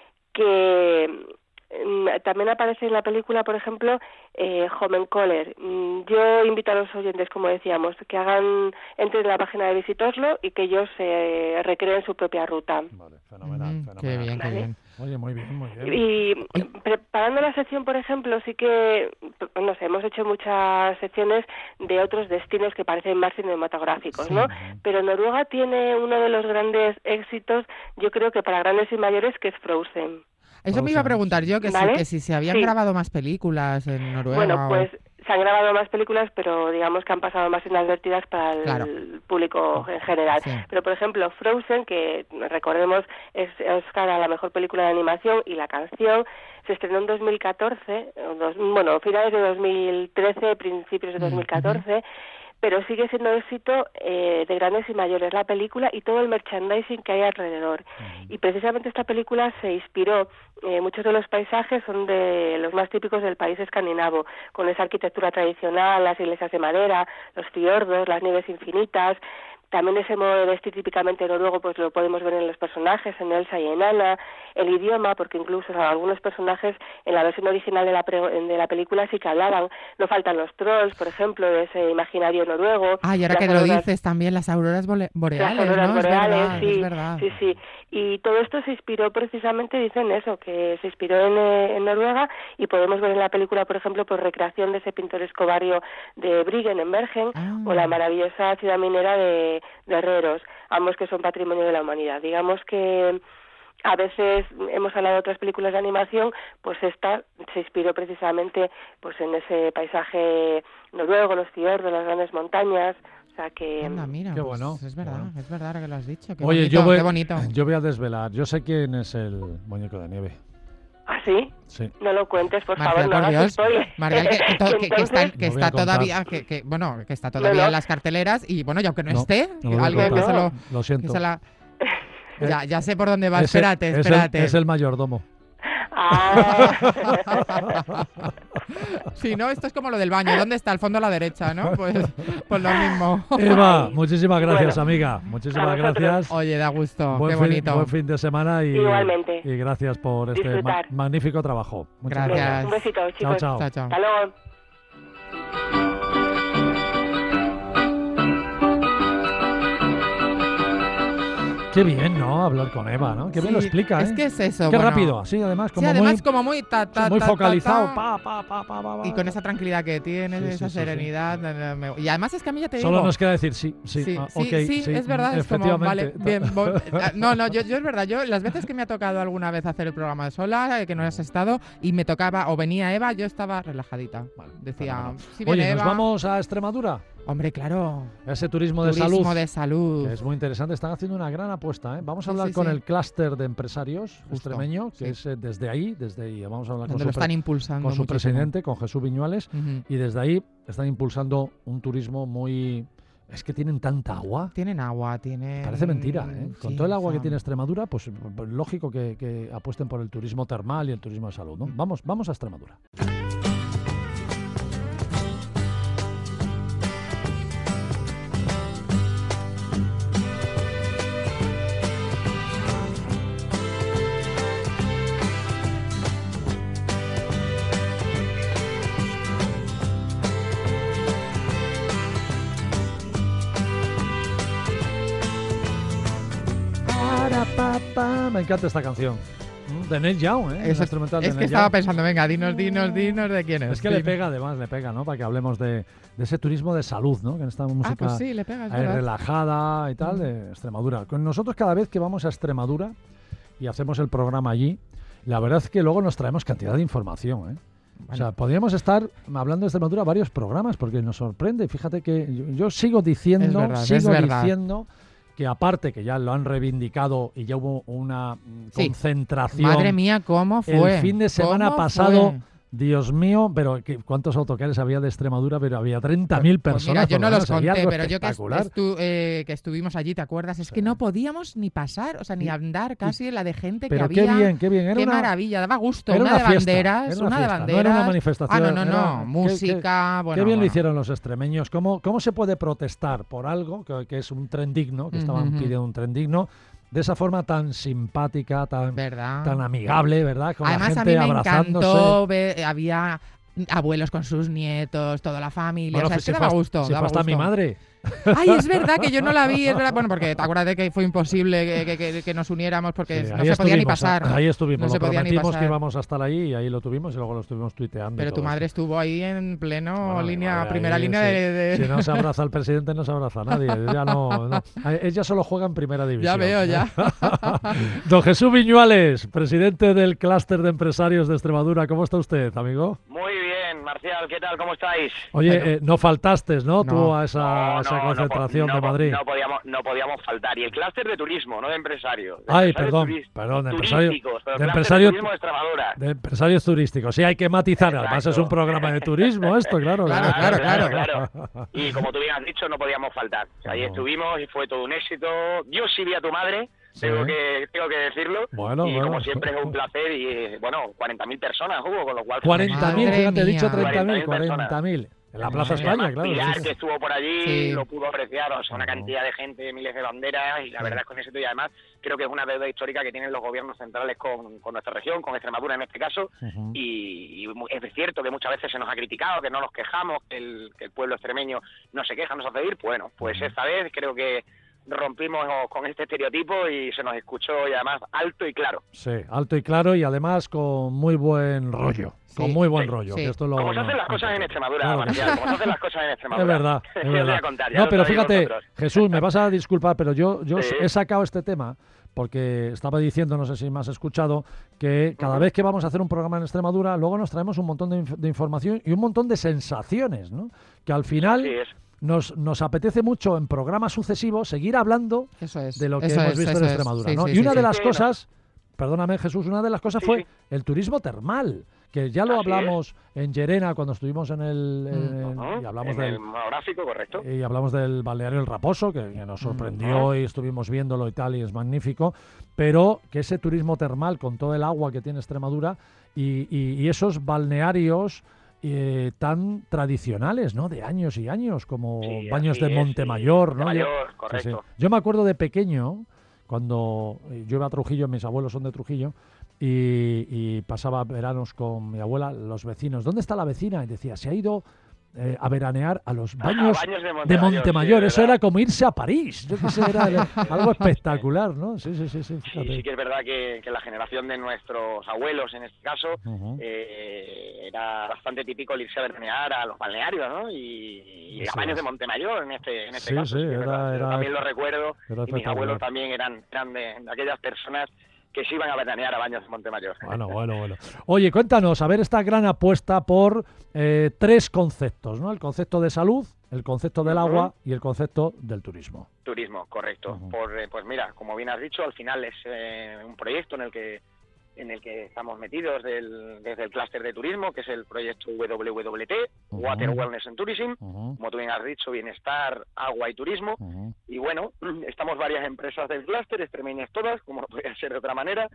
que mm, también aparece en la película, por ejemplo, eh, Holmenkollen. Mm, Yo invito a los oyentes, como decíamos, que hagan entren en la página de Visit Oslo y que ellos eh, recreen su propia ruta. Vale, fenomenal, Mm, fenomenal. qué bien, qué Vale. bien. Oye, muy bien, muy bien. Y preparando la sección, por ejemplo, sí que, no sé, hemos hecho muchas secciones de otros destinos que parecen más cinematográficos, Sí. ¿no? Pero Noruega tiene uno de los grandes éxitos, yo creo que para grandes y mayores, que es Frozen. Eso me iba a Frozen, preguntar yo, que, ¿Vale? si, que si se habían Sí. grabado más películas en Noruega. Bueno, o- pues se han grabado más películas, pero digamos que han pasado más inadvertidas para el Claro. público en general. Sí. Pero, por ejemplo, Frozen, que recordemos es Oscar a la mejor película de animación, y la canción se estrenó en dos mil catorce, o dos- bueno, finales de dos mil trece, principios de Mm, dos mil catorce, pero sigue siendo éxito eh, de grandes y mayores la película y todo el merchandising que hay alrededor. Y precisamente esta película se inspiró, eh, muchos de los paisajes son de los más típicos del país escandinavo, con esa arquitectura tradicional, las iglesias de madera, los fiordos, las nieves infinitas. También ese modo de vestir típicamente noruego pues lo podemos ver en los personajes, en Elsa y en Anna, el idioma, porque incluso o sea, algunos personajes en la versión original de la, pre- de la película sí que hablaban. No faltan los trolls, por ejemplo, de ese imaginario noruego. Ah, y ahora las que lo auroras- dices también, las auroras bole- boreales, las auroras ¿no? boreales, es verdad, sí, es verdad. sí, sí. Y todo esto se inspiró precisamente, dicen eso, que se inspiró en, eh, en Noruega, y podemos ver en la película, por ejemplo, por recreación de ese pintoresco barrio de Bryggen en Bergen, Ah. o la maravillosa ciudad minera de, de Herreros, ambos que son patrimonio de la humanidad. Digamos que a veces hemos hablado de otras películas de animación, pues esta se inspiró precisamente pues en ese paisaje noruego, los fiordos, las grandes montañas. O sea que Anda, mira, Qué pues bueno, es qué verdad, bueno. es verdad ahora que lo has dicho. Qué Oye, bonito, yo voy, qué bonito. yo voy a desvelar. Yo sé quién es el muñeco de nieve. ¿Ah, sí? Sí. No lo cuentes, por Marcial, favor, no por hagas Dios. spoiler. Marcial, que, que to- que- que está, Entonces, que Lo voy a está contar. todavía, que, que, bueno, que está todavía No, no. en las carteleras y bueno, y aunque no, No, esté, no lo voy a alguien que contar. se lo, Lo que siento. se la... Eh, Ya, ya sé por dónde va, Es el- espérate, es el- espérate. Es el mayordomo. Ah. Si no, esto es como lo del baño. ¿Dónde está? Al fondo a la derecha, ¿no? Pues, pues lo mismo. Eva, muchísimas gracias, Bueno, amiga. Muchísimas a vosotros. gracias. Oye, da gusto, Buen qué fin, bonito. buen fin de semana y, Igualmente. y gracias por este ma- Disfrutar. magnífico trabajo. Muchas Gracias. Venga, un besito, Chao, chicos. chao. Chao, chao. Hasta luego. Qué bien, ¿no? Hablar con Eva, ¿no? Qué bien lo Sí, explica, Es ¿eh? que es eso. Qué bueno. rápido, así además, como Sí, además muy, como muy ta, ta, muy ta, ta, focalizado. ta. Pa, pa, pa, pa, pa, pa. Y con esa tranquilidad que tiene, Sí, sí, esa sí, sí. serenidad. eh, me- Y además es que a mí ya te Solo digo. nos queda decir sí, sí, Sí, ah, sí, ok, sí, sí, es verdad, es como, efectivamente. vale, bien, bo- ah, no, no, yo, yo es verdad, yo las veces que me ha tocado alguna vez hacer el programa sola, eh, que no has estado, y me tocaba, o venía Eva, yo estaba relajadita. Vale, Decía, fenomenal. si viene Oye, Eva, ¿nos vamos a Extremadura? hombre, claro, Ese turismo de turismo salud. de salud. Que es muy interesante, están haciendo una gran apuesta. ¿eh? Vamos a Sí, hablar sí, con sí. el clúster de empresarios Justo, extremeño, que sí. es eh, desde ahí, desde ahí. Vamos a hablar con Donde su, lo pre- están impulsando con su muchísimo. presidente, con Jesús Viñuales, Ujú. y desde ahí están impulsando un turismo muy... Es que tienen tanta agua. Tienen agua, tienen... Parece mentira, ¿eh? Con sí, todo el agua o sea, que tiene Extremadura, pues, pues lógico que, que apuesten por el turismo termal y el turismo de salud, ¿no? Vamos, vamos a Extremadura. Para, pa, pa. Me encanta esta canción. Mm, De Neil Young, ¿eh? Eso La es, instrumental es de que Neil estaba Young. pensando, venga, dinos, dinos, dinos de quién es. Es que le Dinos. pega, además, le pega, ¿no? Para que hablemos de, de ese turismo de salud, ¿no? Que en esta música Ah, pues sí, le pega, es ahí verdad. relajada y tal, de Extremadura. Con nosotros cada vez que vamos a Extremadura y hacemos el programa allí, la verdad es que luego nos traemos cantidad de información, ¿eh? O sea, podríamos estar hablando de Extremadura varios programas porque nos sorprende. Fíjate que yo, yo sigo diciendo, Es verdad, es sigo verdad. diciendo que aparte que ya lo han reivindicado y ya hubo una Sí. concentración Madre mía, ¿cómo fue? el fin de semana ¿Cómo pasado. fue? Dios mío, pero ¿qué- ¿cuántos autocares había de Extremadura? Pero había treinta mil Pues personas. mira, yo por no lo los menos, había conté, algo pero yo que, est- espectacular. estu- eh, que estuvimos allí, ¿te acuerdas? Es Sí. que no podíamos ni pasar, o sea, ni andar casi la de gente que Pero había. qué bien, qué bien. Era Qué una, maravilla, daba gusto. era Una, una de fiesta, banderas, era una una de fiesta, no banderas. era una manifestación, Ah, no, no, era- no. qué- Música, bueno. Qué bien lo bueno. hicieron los extremeños. ¿Cómo, cómo se puede protestar por algo que, que es un tren digno, que estaban Ujú. pidiendo un tren digno, de esa forma tan simpática, tan, ¿Verdad? tan amigable, ¿verdad? Con Además, la a mí gente me abrazándose. encantó ver, había abuelos con sus nietos, toda la familia. Bueno, o sea, si es que fue daba hasta- gusto. si daba fue hasta mi gusto. madre. Ay, es verdad que yo no la vi, es verdad. Bueno, porque te acuerdas de que fue imposible que, que- que- que nos uniéramos porque Sí, no ahí se podía ni estuvimos, pasar. Ahí estuvimos, No se lo podía ni prometimos que pasar. íbamos a estar ahí y ahí lo tuvimos y luego lo estuvimos tuiteando. y Pero todo tu madre esto. estuvo ahí en pleno Bueno, mi línea, madre primera ahí, línea sí. de, de- Si no se abraza al presidente, no se abraza a nadie. Ella, no, no. Ella solo juega en primera división. Ya veo, ya. Don Jesús Viñuales, presidente del clúster de empresarios de Extremadura. ¿Cómo está usted, amigo? Muy bien, Marcial, ¿qué tal? ¿Cómo estáis? Oye, Bueno. eh, no faltaste, ¿no? No. Tú a esa, No, a esa no, no concentración po- de no po- Madrid. No podíamos, no podíamos faltar. Y el clúster de turismo, no de empresarios. De Ay, empresarios perdón, turis- perdón, de empresario- turísticos, pero de clúster empresario- de turismo de Extremadura. De empresarios turísticos. Sí, hay que matizar. Además, es un Exacto. programa de turismo esto, claro. Claro, claro, claro. claro. Y como tú bien has dicho, no podíamos faltar. O sea, ahí No. estuvimos y fue todo un éxito. Yo sí vi a tu madre, Sí. tengo que tengo que decirlo. Bueno, y bueno. como siempre es un placer y, eh, bueno, cuarenta mil personas hubo, con lo cual... cuarenta mil, Madre fíjate, he dicho mía. treinta mil, cuarenta mil cuarenta mil. En la Plaza Madre España, Además, claro. Pilar, sí, que sí. estuvo por allí, Sí. lo pudo apreciar, o sea, una Ajá. cantidad de gente, miles de banderas, y la verdad es que con éxito, y además creo que es una deuda histórica que tienen los gobiernos centrales con, con nuestra región, con Extremadura en este caso, Ujú. y, y mu- es cierto que muchas veces se nos ha criticado, que no nos quejamos, que el, que el pueblo extremeño no se queja, no se hace ir, bueno, pues esta vez creo que rompimos con este estereotipo y se nos escuchó, y además alto y claro. Sí, alto y claro y además con muy buen rollo. Sí, Con muy buen sí, rollo. sí. que esto es lo- Como se hacen lo- las cosas en Extremadura, Claro que Marcial, sí. como se hacen las cosas en Extremadura. Es verdad, es Os voy verdad. a contar, ya No, lo pero sabéis fíjate, vosotros. Jesús, me vas a disculpar, pero yo, yo Sí. he sacado este tema porque estaba diciendo, no sé si me has escuchado, que cada Ujú. vez que vamos a hacer un programa en Extremadura, luego nos traemos un montón de, inf- de información y un montón de sensaciones, ¿no? Que al final Así es. nos, nos apetece mucho en programas sucesivos seguir hablando Eso es. de lo que eso hemos es, visto eso en es. Extremadura, Sí, ¿no? sí, y sí, una sí. de las Sí, cosas, perdóname Jesús, una de las cosas Sí, fue sí. el turismo termal, que ya lo Así hablamos en Llerena cuando estuvimos en el... en- Ujú, y hablamos en del... el monográfico, correcto. Y hablamos del balneario El Raposo, que, que nos sorprendió y estuvimos viéndolo y tal, y es magnífico, pero que ese turismo termal con todo el agua que tiene Extremadura y, y- y esos balnearios eh, tan tradicionales, ¿no? De años y años, como Sí, Baños así de es, Montemayor, sí. ¿no? Yo- Montemayor, sí, sí. correcto. Yo me acuerdo de pequeño, cuando eh, yo iba a Trujillo, mis abuelos son de Trujillo, y, y pasaba veranos con mi abuela, los vecinos. ¿Dónde está la vecina? Y decía, se ha ido eh, a veranear a los baños, Baños de de Montemayor, Montemayor. sí, es Eso verdad. era como irse a París. Yo qué sé, era el- algo espectacular, ¿no? Sí, sí, sí, sí, Sí, fíjate. sí que es verdad que, que la generación de nuestros abuelos, en este caso, Ujú. eh, era bastante típico el irse a veranear a los balnearios, ¿no? Y, y Eso a baños es. de Montemayor, en este, en este Sí, caso. sí, que es era- verdad. Yo era- también lo recuerdo, era y mis espectacular. abuelos también eran, eran de, de aquellas personas que se iban a veranear a baños de Montemayor. Bueno, bueno, bueno. Oye, cuéntanos, a ver, esta gran apuesta por eh, tres conceptos, ¿no? El concepto de salud, el concepto del Ujú. agua y el concepto del turismo. Turismo, correcto. Ujú. Por, eh, pues mira, como bien has dicho, al final es eh, un proyecto en el que en el que estamos metidos del- desde el clúster de turismo, que es el proyecto W W T, Ujú. Water, Wellness and Tourism. Ujú, Como tú bien has dicho, bienestar, agua y turismo. ujú. Y bueno, estamos varias empresas del clúster, extremeñas todas, como no podía ser de otra manera.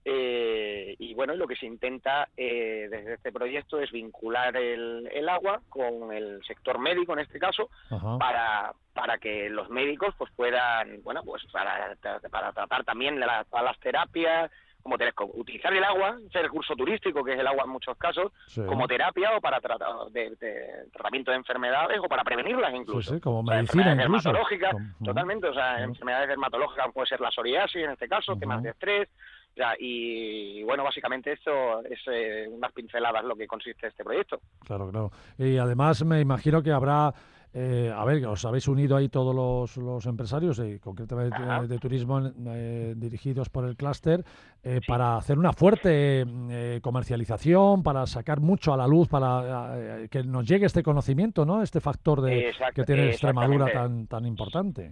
Eh, y bueno, lo que se intenta eh, desde este proyecto es vincular el, el agua con el sector médico, en este caso, Ajá. para para que los médicos pues puedan, bueno, pues para, para tratar también las, todas las terapias, como te- como utilizar el agua, ese recurso turístico que es el agua en muchos casos, Sí. como terapia o para tratar de, de tratamiento de enfermedades o para prevenirlas incluso. Sí, sí, como O sea, medicina enfermedades incluso. dermatológicas, Como- totalmente, o sea, Ujú. enfermedades dermatológicas puede ser la psoriasis en este caso, Ujú. temas de estrés, ya, y bueno, básicamente esto es eh, unas pinceladas lo que consiste este proyecto. Claro, claro. Y además me imagino que habrá, eh, a ver, os habéis unido ahí todos los, los empresarios, y concretamente Ajá. eh, de turismo eh, dirigidos por el clúster, eh, para hacer una fuerte eh, comercialización, para sacar mucho a la luz, para eh, que nos llegue este conocimiento, ¿no? Este factor de, Exact- que tiene Extremadura exactamente. tan, tan importante.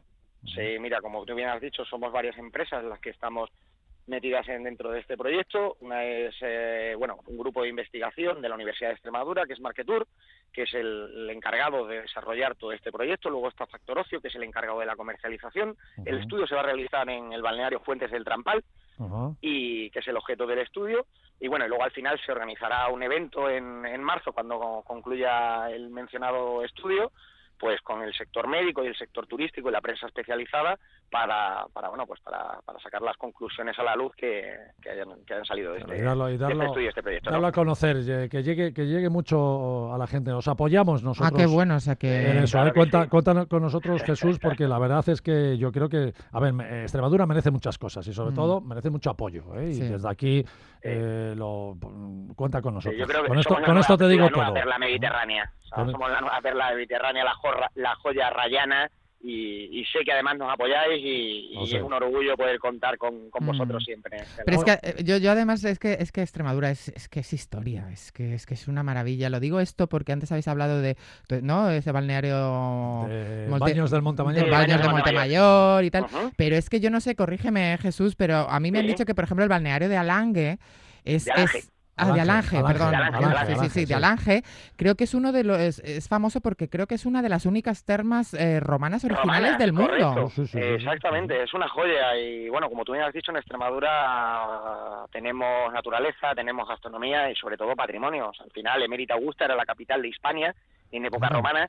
Sí, mira, como tú bien has dicho, somos varias empresas las que estamos metidas en, dentro de este proyecto. Una es, eh, bueno, un grupo de investigación de la Universidad de Extremadura, que es Marketur, que es el, el encargado de desarrollar todo este proyecto. Luego está Factor Ocio, que es el encargado de la comercialización. Uh-huh. El estudio se va a realizar en el balneario Fuentes del Trampal, uh-huh. y que es el objeto del estudio. Y bueno, y luego al final se organizará un evento en, en marzo, cuando concluya el mencionado estudio, pues con el sector médico y el sector turístico y la prensa especializada para, para bueno, pues para, para sacar las conclusiones a la luz que, que, hayan, que hayan salido de este, y darlo, y darlo, de este estudio, este proyecto. Darlo, ¿no?, a conocer, que llegue, que llegue mucho a la gente. Os apoyamos nosotros. Ah, qué bueno, o sea que... En eso, claro eh, cuenta, sí. cuenta con nosotros, Jesús, porque la verdad es que yo creo que, a ver, Extremadura merece muchas cosas y sobre mm. todo merece mucho apoyo, ¿eh? Sí. Y desde aquí eh, lo cuenta con nosotros. Sí, yo creo que con esto, somos con la esto nueva, te digo la todo. nueva perla mediterránea. O sea, con... somos la nueva perla mediterránea, la, jorra, la joya rayana. Y, y sé que además nos apoyáis y, y es un orgullo poder contar con, con vosotros mm. siempre. Pero es que eh, yo, yo además es que es que Extremadura es, es que es historia, es que es que es una maravilla. Lo digo esto porque antes habéis hablado de, ¿no?, ese balneario de Monte, Baños del Montemayor, de Baños del Montemayor y tal. Uh-huh. Pero es que yo no sé, corrígeme, Jesús, pero a mí me sí. han dicho que por ejemplo el balneario de Alange es, de Alange. es Ah, de Alange, Alange, perdón. Alange, Alange, Alange, sí, sí, sí, sí, de Alange. Creo que es uno de los es, es famoso porque creo que es una de las únicas termas eh, romanas originales Romanas, del mundo. Correcto. Sí, sí, sí, Exactamente, es una joya y bueno, como tú bien has dicho, en Extremadura tenemos naturaleza, tenemos gastronomía y sobre todo patrimonios. Al final, Emérita Augusta era la capital de Hispania en época uh-huh. romana.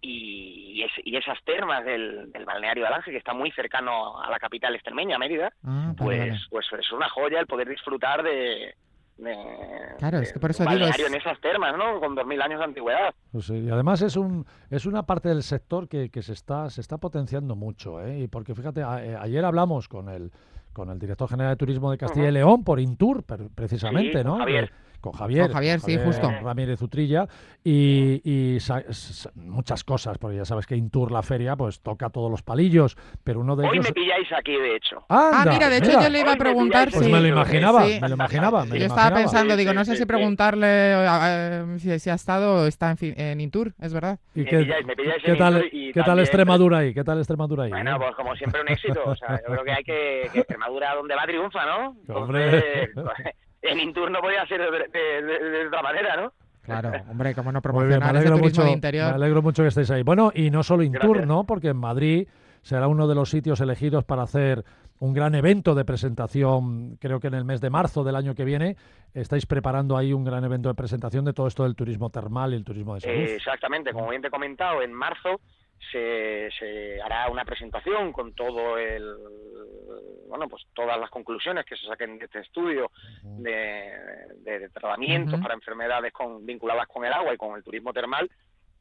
Y, y, es, y esas termas del, del balneario de Alange, que está muy cercano a la capital extremeña, Mérida, ah, pues, vale. pues es una joya el poder disfrutar de De, claro, es que por eso digo es... en esas termas, ¿no?, con dos mil años de antigüedad. Pues sí, y además es un es una parte del sector que, que se está se está potenciando mucho, ¿eh? Y porque fíjate, a, a, ayer hablamos con el con el director general de turismo de Castilla uh-huh. y León por Intur, per, precisamente, sí, ¿no? Javier. Eh, Con Javier, con Javier, con sí, Javier justo. Ramírez Utrilla y, y sa, sa, muchas cosas, porque ya sabes que Intur, la feria, pues toca todos los palillos, pero uno de Hoy ellos... me pilláis aquí, de hecho. ¡Anda! Ah, mira, de hecho mira. yo le iba a preguntar Pues si... me lo imaginaba, sí. me lo imaginaba. Me yo lo estaba imaginaba. pensando, sí, digo, no sí, sé sí, si preguntarle eh, si, si ha estado o está en, en Intur, es verdad. ¿Y me qué, pilláis, me pilláis ¿qué en tal, Intur y ¿qué tal Extremadura ahí? ¿Qué tal Extremadura ahí? Bueno, ¿eh? pues como siempre un éxito. O sea, yo creo que hay que... que Extremadura donde va triunfa, ¿no? Hombre... Entonces, en Intur no podía ser de, de, de, de otra manera, ¿no? Claro, hombre, cómo no Muy bien, me promocionar ese alegro turismo mucho, de interior. me alegro mucho que estéis ahí. Bueno, y no solo Intur, Gracias. ¿no? Porque en Madrid será uno de los sitios elegidos para hacer un gran evento de presentación, creo que en el mes de marzo del año que viene. Estáis preparando ahí un gran evento de presentación de todo esto del turismo termal y el turismo de salud. Eh, exactamente, como bien te he comentado, en marzo se, se hará una presentación con todo el... bueno, pues todas las conclusiones que se saquen de este estudio uh-huh. de, de, de tratamientos uh-huh. para enfermedades con, vinculadas con el agua y con el turismo termal,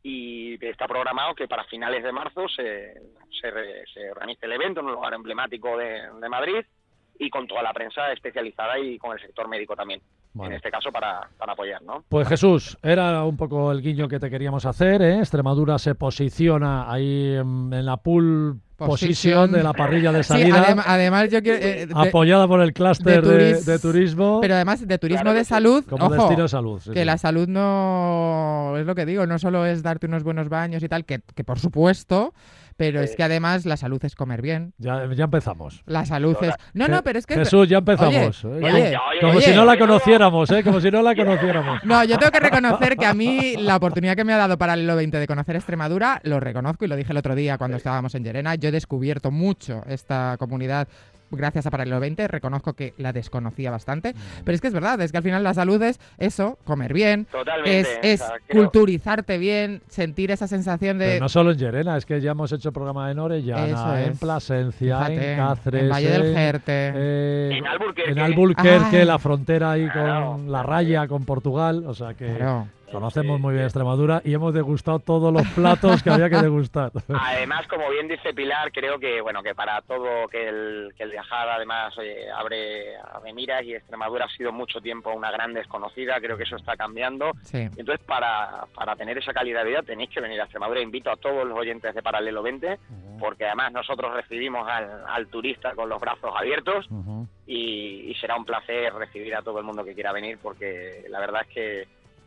y está programado que para finales de marzo se, se, se organice el evento en un lugar emblemático de, de Madrid y con toda la prensa especializada y con el sector médico también. Vale. En este caso para, para apoyar, ¿no? Pues Jesús, era un poco el guiño que te queríamos hacer, ¿eh? Extremadura se posiciona ahí en, en la pool posición de la parrilla de salida. Sí, adem además yo quiero... Eh, de, apoyada por el clúster de, de, de turismo. Pero además de turismo claro, de salud, como ojo, destino de salud. Sí, que sí. la salud no... es lo que digo, no solo es darte unos buenos baños y tal, que, que por supuesto... Pero sí. es que además la salud es comer bien. Ya, ya empezamos. La salud es... No, no, pero es que... Jesús, ya empezamos. Oye, ¿eh? oye, como oye, si no la oye. conociéramos, ¿eh? Como si no la conociéramos. No, yo tengo que reconocer que a mí la oportunidad que me ha dado Paralelo veinte de conocer Extremadura, lo reconozco y lo dije el otro día cuando sí. estábamos en Llerena. Yo he descubierto mucho esta comunidad gracias a Paralelo veinte, reconozco que la desconocía bastante, mm. pero es que es verdad, es que al final la salud es eso, comer bien, Totalmente, es, es o sea, culturizarte bien, sentir esa sensación de... Pero no solo en Llerena, es que ya hemos hecho programa en Orellana, en Plasencia, Fíjate, en Cáceres, en Valle del Jerte, eh, en Alburquerque, en Alburquerque Ay. la frontera ahí claro. con la raya, con Portugal, o sea que... Claro. Conocemos sí, muy bien sí. Extremadura y hemos degustado todos los platos que había que degustar. Además, como bien dice Pilar, creo que bueno que para todo que el, que el viajar además oye, abre, abre miras, y Extremadura ha sido mucho tiempo una gran desconocida, creo que eso está cambiando. Sí. Entonces, para, para tener esa calidad de vida tenéis que venir a Extremadura. Invito a todos los oyentes de Paralelo veinte, uh-huh. porque además nosotros recibimos al, al turista con los brazos abiertos, uh-huh. y, y será un placer recibir a todo el mundo que quiera venir, porque la verdad es que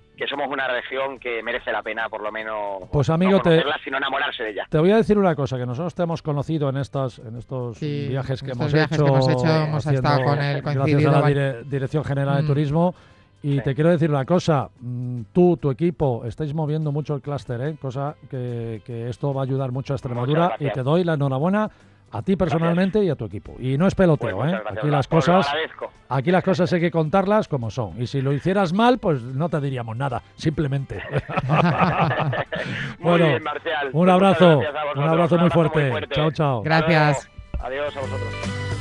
que somos una región que merece la pena, por lo menos, Pues, amigo, no te- conocerla, sino enamorarse de ella. Te voy a decir una cosa, que nosotros te hemos conocido en estos, en estos Sí, viajes que estos hemos viajes hecho. que hemos hecho, hemos haciendo- estado con él, gracias coincidido a la va- dire- Dirección General de Mm. Turismo. Y Sí. te quiero decir una cosa, mm, tú, tu equipo, estáis moviendo mucho el clúster, ¿eh? Cosa que, que esto va a ayudar mucho a Extremadura, Muchas y gracias. te doy la enhorabuena a ti personalmente y a tu equipo. Y no es Pues peloteo, muchas ¿eh? gracias, Aquí las os lo cosas, agradezco. aquí las cosas hay que contarlas como son. Y si lo hicieras mal, pues no te diríamos nada, simplemente. Muy Bueno, bien, Marcial. un Pues muchas abrazo, gracias a un vosotros, abrazo muy fuerte. Chao, chao. Hasta Gracias. luego. Adiós a vosotros.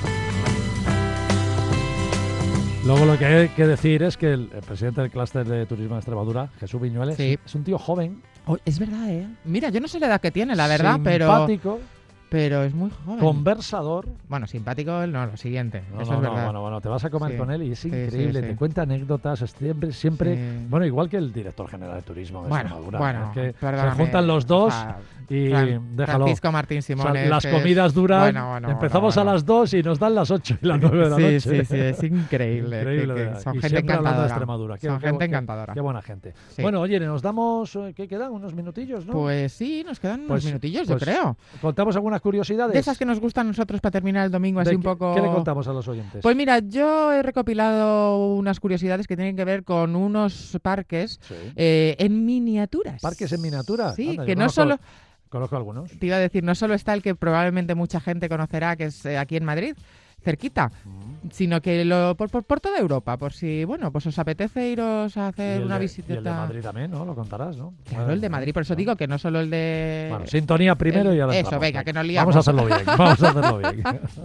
Luego lo que hay que decir es que el, el presidente del clúster de turismo de Extremadura, Jesús Viñuales, Sí. es un tío joven, Oh, es verdad, ¿eh? Mira, yo no sé la edad que tiene, la verdad, pero, simpático, pero es muy joven. conversador. Bueno, simpático, no, lo siguiente. No, eso no, es no, verdad. bueno, bueno, te vas a comer Sí. con él y es Sí, sí, increíble, sí. te cuenta anécdotas, siempre, siempre, Sí. bueno, igual que el director general de turismo de Bueno, Extremadura. bueno, es que se perdóname, juntan los dos o sea, y Fran- déjalo. Francisco Martín O sea, Simones. las es- comidas duran, Bueno, bueno, empezamos bueno, a las dos y nos dan las ocho y las nueve de la sí, noche. Sí, sí, es increíble. Increíble, que- que ¿verdad? son Y gente siempre hablando de encantadora. Extremadura. Qué- Son qué- gente qué- encantadora. Qué buena gente. Sí. Bueno, oye, nos damos, eh, ¿qué quedan? Unos minutillos, ¿no? Pues sí, nos quedan unos Pues- minutillos, pues, yo creo. Contamos algunas curiosidades. De esas que nos gustan a nosotros para terminar el domingo así ¿De un qué- poco... ¿Qué le contamos a los oyentes? Pues mira, yo he recopilado unas curiosidades que tienen que ver con unos parques Sí. eh, en miniaturas. ¿Parques en miniatura? Sí, Anda, que yo no conozco- solo... Conozco algunos. Te iba a decir, no solo está el que probablemente mucha gente conocerá, que es eh, aquí en Madrid, cerquita, Mm. sino que lo, por, por, por toda Europa, por si, bueno, pues os apetece iros a Y hacer el una de- visita. Y el de Madrid también, ¿no? Lo contarás, ¿no? Claro, el de Madrid, por eso digo que no solo el de... Bueno, sintonía primero el- y ahora eso, entramos. venga, que nos Vamos liamos. a hacerlo bien, vamos a hacerlo bien.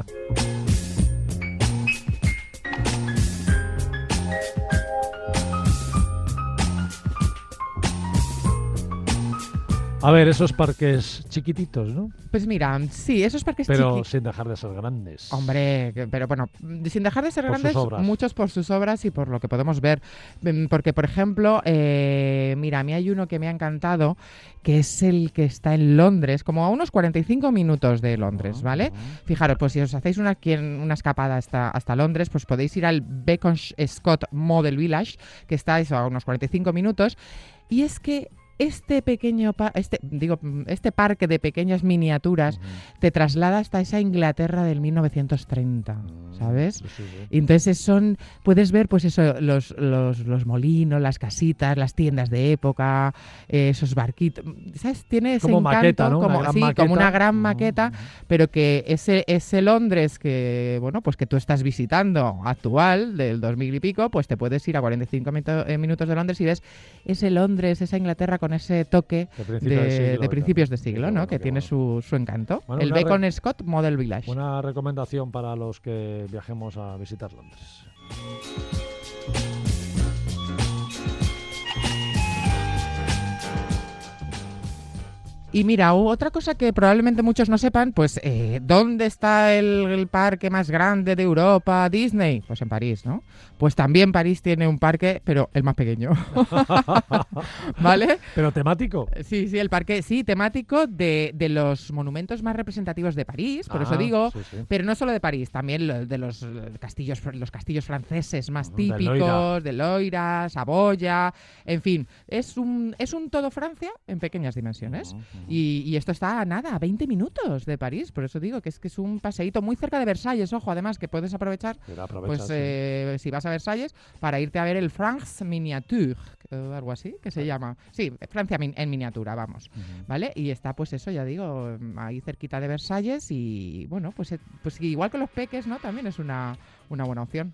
A ver, esos parques chiquititos, ¿no? Pues mira, sí, esos parques Pero chiqui- sin dejar de ser grandes. Hombre, que- pero bueno, mm, sin dejar de ser Por sus grandes, obras. muchos por sus obras y por lo que podemos ver. Mm, Porque, por ejemplo, eh, mira, a mí hay uno que me ha encantado, que es el que está en Londres, como a unos cuarenta y cinco minutos de Londres, Ah, ¿vale? ah. Fijaros, pues si os hacéis una, quien- una escapada hasta, hasta Londres, pues podéis ir al Beacon Scott Model Village, que está eso, a unos cuarenta y cinco minutos. Y es que este pequeño, pa- este, digo, este parque de pequeñas miniaturas Ujú. te traslada hasta esa Inglaterra del mil novecientos treinta, ¿sabes? Sí, sí, sí. Y entonces son, puedes ver pues eso, los, los, los molinos, las casitas, las tiendas de época, eh, esos barquitos, ¿sabes? Tiene ese Como encanto, maqueta, ¿no? Una como, gran sí, maqueta. como una gran Mm, maqueta, mm. pero que ese, ese Londres que, bueno, pues que tú estás visitando actual, del dos mil y pico, pues te puedes ir a cuarenta y cinco mito- eh, minutos de Londres y ves ese Londres, esa Inglaterra con ese toque De principios de, del siglo, de principios de qué siglo, bueno, ¿no? Que qué tiene bueno. su, su encanto. Bueno, El una re- Beacon Scott Model Village. Una recomendación para los que viajemos a visitar Londres. Y mira, u- otra cosa que probablemente muchos no sepan, pues eh, ¿dónde está el, el parque más grande de Europa, Disney? Pues en París, ¿no? Pues también París tiene un parque, pero el más pequeño. ¿Vale? Pero temático. Sí, sí, el parque, sí, temático de, de los monumentos más representativos de París, por eso Ah, digo, sí, sí. pero no solo de París, también lo- de los eh, castillos, los castillos franceses más Ujú, de Loira. típicos, de Loira, Saboya, en fin, es un, es un todo Francia en pequeñas dimensiones. Ujú, ujú. Y, y esto está a nada, a veinte minutos de París, por eso digo que es que es un paseíto muy cerca de Versalles, ojo, además que puedes aprovechar, Pero aprovecha, pues sí. eh, si vas a Versalles, para irte a ver el France Miniature, o algo así, que se llama. Sí, Francia min- en miniatura, vamos. Ujú. ¿Vale? Y está, pues eso, ya digo, ahí cerquita de Versalles y, bueno, pues, eh, pues igual que los peques, ¿no? También es una, una buena opción.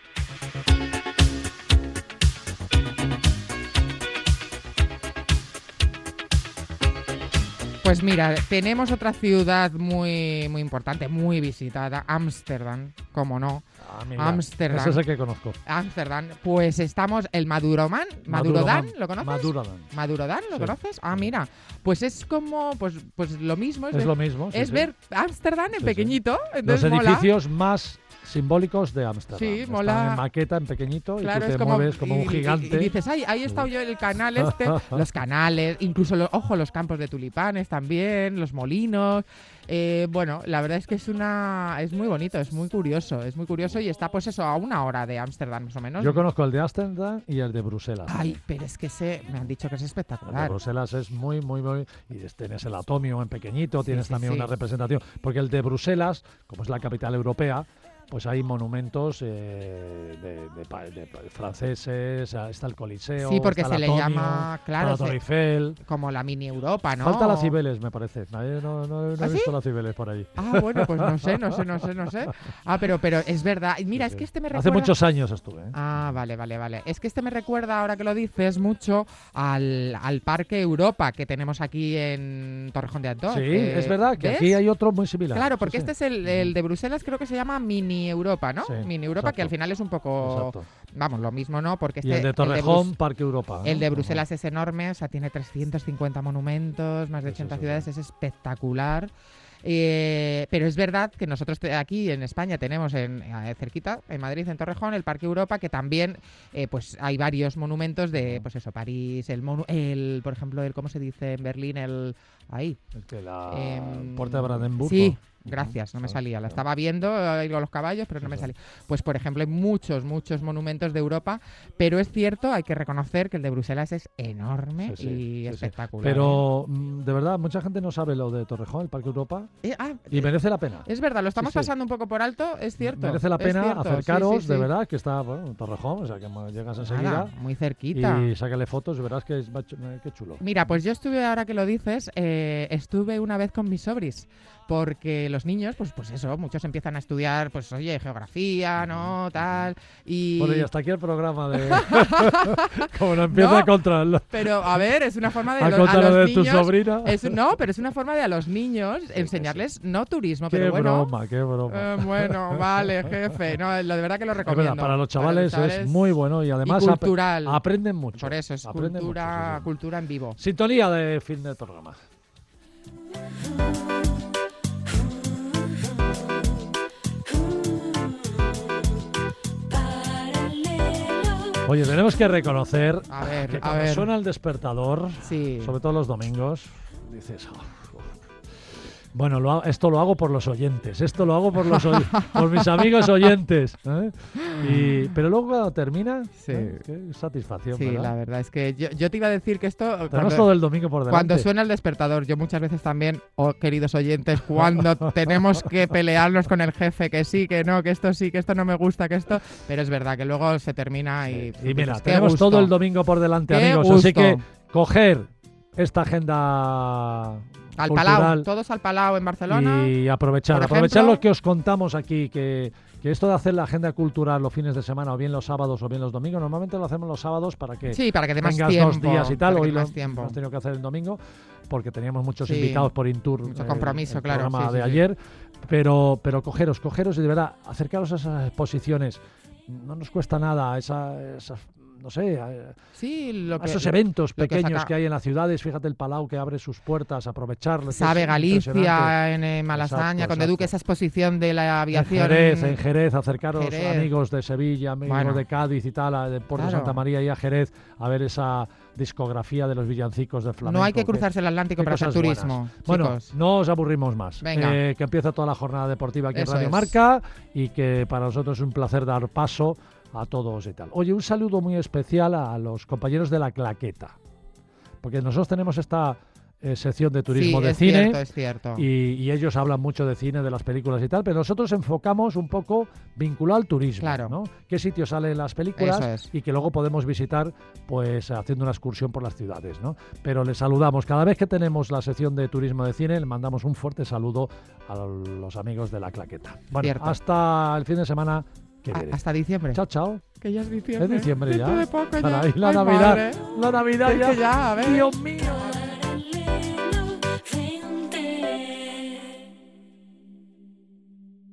Pues mira, tenemos otra ciudad muy, muy importante, muy visitada, Ámsterdam, como no. Ah, mira, Ámsterdam. Ese es el que conozco. Ámsterdam, pues estamos, el Maduroman, Madurodam, ¿lo conoces? Madurodam. ¿Madurodam? ¿Lo Sí. conoces? Ah, Sí. mira, pues es como, pues, pues lo mismo, es, Es ver, lo mismo. sí, es sí. ver Ámsterdam en Sí, sí. pequeñito, Los entonces mola. edificios más simbólicos de Ámsterdam. Sí, Están mola. en maqueta, en pequeñito, Claro, y tú te es como, mueves como y- un y- gigante. Y, dices, ay, ahí he estado yo en el canal este, los canales, incluso, lo- ojo, los campos de tulipanes también, los molinos. Eh, bueno, la verdad es que es una es muy bonito, es muy curioso, es muy curioso y está pues eso a una hora de Ámsterdam más o menos. Yo conozco el de Ámsterdam y el de Bruselas. Ay, pero es que ese me han dicho que es El de espectacular. Bruselas es muy, muy, muy... Y tienes el atomio en pequeñito, Sí, tienes sí, también sí. una representación. Porque el de Bruselas, como es la capital europea, pues hay monumentos eh, de, de pa- de pa- franceses, está el Coliseo, Sí, porque está se el le Atomio, llama, está claro, la se- Torre Eiffel. como la mini Europa, ¿no? Falta la Cibeles, me parece. Nadie- No, no- no he ¿Ah, sí? visto la Cibeles por allí. Ah, bueno, pues no sé, no sé, no sé, no sé. Ah, pero, pero es verdad. Y Mira, Sí, es sí. que este me Hace recuerda... muchos años estuve. ¿eh? Ah, vale, vale, vale. Es que este me recuerda, ahora que lo dices, mucho al, al Parque Europa que tenemos aquí en Torrejón de Ardoz. Sí, Eh, es verdad que ¿ves? aquí hay otro muy similar. Claro, Sí, porque sí. este es el, el de Bruselas, creo que se llama Mini Europa, ¿no? Sí, Mini Europa, que exacto. al final es un poco... Exacto. Vamos, lo mismo, ¿no? Porque este... Y el de Brus- Torrejón, Parque Europa. ¿no? El de Ujú. Bruselas es enorme, o sea, tiene trescientos cincuenta monumentos, más de Sí, sí, ochenta sí, ciudades, sí. es espectacular. Eh, pero es verdad que nosotros te- aquí en España tenemos en eh, cerquita, en Madrid, en Torrejón, el Parque Europa, que también eh, pues hay varios monumentos de, pues eso, París, el, monu- el por ejemplo, el, ¿cómo se dice en Berlín? El, ahí. El que la Em, Puerta de Brandenburgo. Sí, Ujú. gracias, no me Claro, salía. La claro. estaba viendo ahí con los caballos, pero no me Eso. salía. Pues, por ejemplo, hay muchos, muchos monumentos de Europa, pero es cierto, hay que reconocer que el de Bruselas es enorme Sí, sí, y sí, sí. espectacular. Pero mm, de verdad, mucha gente no sabe lo de Torrejón, el Parque Europa, ¿eh? Eh, ah, y eh, merece la pena. es verdad, lo estamos sí. pasando un poco por alto, es cierto. Merece la es pena cierto, sí, acercaros, sí, de sí. verdad, que está, bueno, en Torrejón, o sea que mo- llegas Nada, enseguida muy cerquita. y sácale fotos y verás que es va chu- eh, qué chulo. Mira, pues yo estuve, ahora que lo dices, eh, estuve una vez con mis sobris, porque los niños, pues, pues eso, muchos empiezan a estudiar, pues oye, geografía, ¿no? Tal, y... Bueno, y hasta aquí el programa de... Como no empieza No, a controlarlo. Pero, a ver, es una forma de... A lo- contar a lo los de tu niños, sobrina. es, no, pero es una forma de a los niños sí, enseñarles, no turismo, Qué pero bueno... broma, qué broma. eh, bueno, vale, jefe. No, lo de verdad que lo Es recomiendo. verdad, para los Para chavales los chavales es muy bueno y además y ap- cultural. aprenden mucho. Por eso, es Aprenden cultura, mucho, sí, sí. cultura en vivo. Sintonía de fin del programa. Oye, tenemos que reconocer A ver, que a cuando ver. suena el despertador, Sí. sobre todo los domingos, dices... "Oh, oh". Bueno, lo ha- esto lo hago por los oyentes, esto lo hago por los oy- por mis amigos oyentes. ¿eh? Y, pero luego cuando termina, Sí. ¿eh? Qué satisfacción, Sí, ¿verdad? la verdad es que yo, yo te iba a decir que esto... Tenemos cuando- todo el domingo por delante. Cuando suena el despertador, yo muchas veces también, oh, queridos oyentes, cuando tenemos que pelearnos con el jefe, que sí, que no, que esto sí, que esto no me gusta, que esto... Pero es verdad que luego se termina y... Y mira, dices, qué tenemos gusto. todo el domingo por delante, Qué amigos. Así gusto. que coger esta agenda Al cultural Palau, todos al Palau en Barcelona. y aprovechar, por aprovechar ejemplo. lo que os contamos aquí, que, que esto de hacer la agenda cultural los fines de semana, o bien los sábados o bien los domingos, normalmente lo hacemos los sábados para que Sí, para que dé más tengas tiempo. dos días y tal. para que Hoy dé lo más tiempo. hemos tenido que hacer el domingo porque teníamos muchos Sí, invitados por Intur. mucho eh, compromiso, el claro, programa sí, de sí, sí. ayer. Pero, pero cogeros, cogeros y de verdad, acercaros a esas exposiciones. No nos cuesta nada, esa, esas, no sé, a, Sí, lo a que... esos eventos lo que pequeños saca- que hay en las ciudades. Fíjate el Palau que abre sus puertas, aprovecharlo. que es Sabe impresionante. Galicia, en eh, Malasaña, Exacto, con Eduque, exacto. esa exposición de la En aviación. Jerez, en Jerez, acercaros Jerez. amigos de Sevilla, amigos Bueno. de Cádiz y tal, a- de Puerto Claro. Santa María y a Jerez, a ver esa discografía de los villancicos del flamenco. No hay que que- cruzarse el Atlántico qué para hacer cosas turismo, buenas. Bueno, chicos. no os aburrimos más. Venga. Eh, que empieza toda la jornada deportiva aquí Eso en Radio es. Marca y que para nosotros es un placer dar paso a todos y tal. Oye, un saludo muy especial a los compañeros de La Claqueta, porque nosotros tenemos esta eh, sección de turismo sí, de es cine. cierto, es cierto. Y, y ellos hablan mucho de cine, de las películas y tal, pero nosotros enfocamos un poco vinculado al turismo, Claro. ¿no? ¿Qué sitios salen las películas? Eso es. Y que luego podemos visitar, pues haciendo una excursión por las ciudades, ¿no? Pero les saludamos. Cada vez que tenemos la sección de turismo de cine, le mandamos un fuerte saludo a los amigos de La Claqueta. Bueno, Cierto. hasta el fin de semana que A- viene. hasta diciembre. Chao, chao. Que ya es diciembre. Es diciembre ya. Dentro de poco ya. Caray, la Ay, Navidad, madre. la Navidad Es ya. que ya, a ver. Dios mío.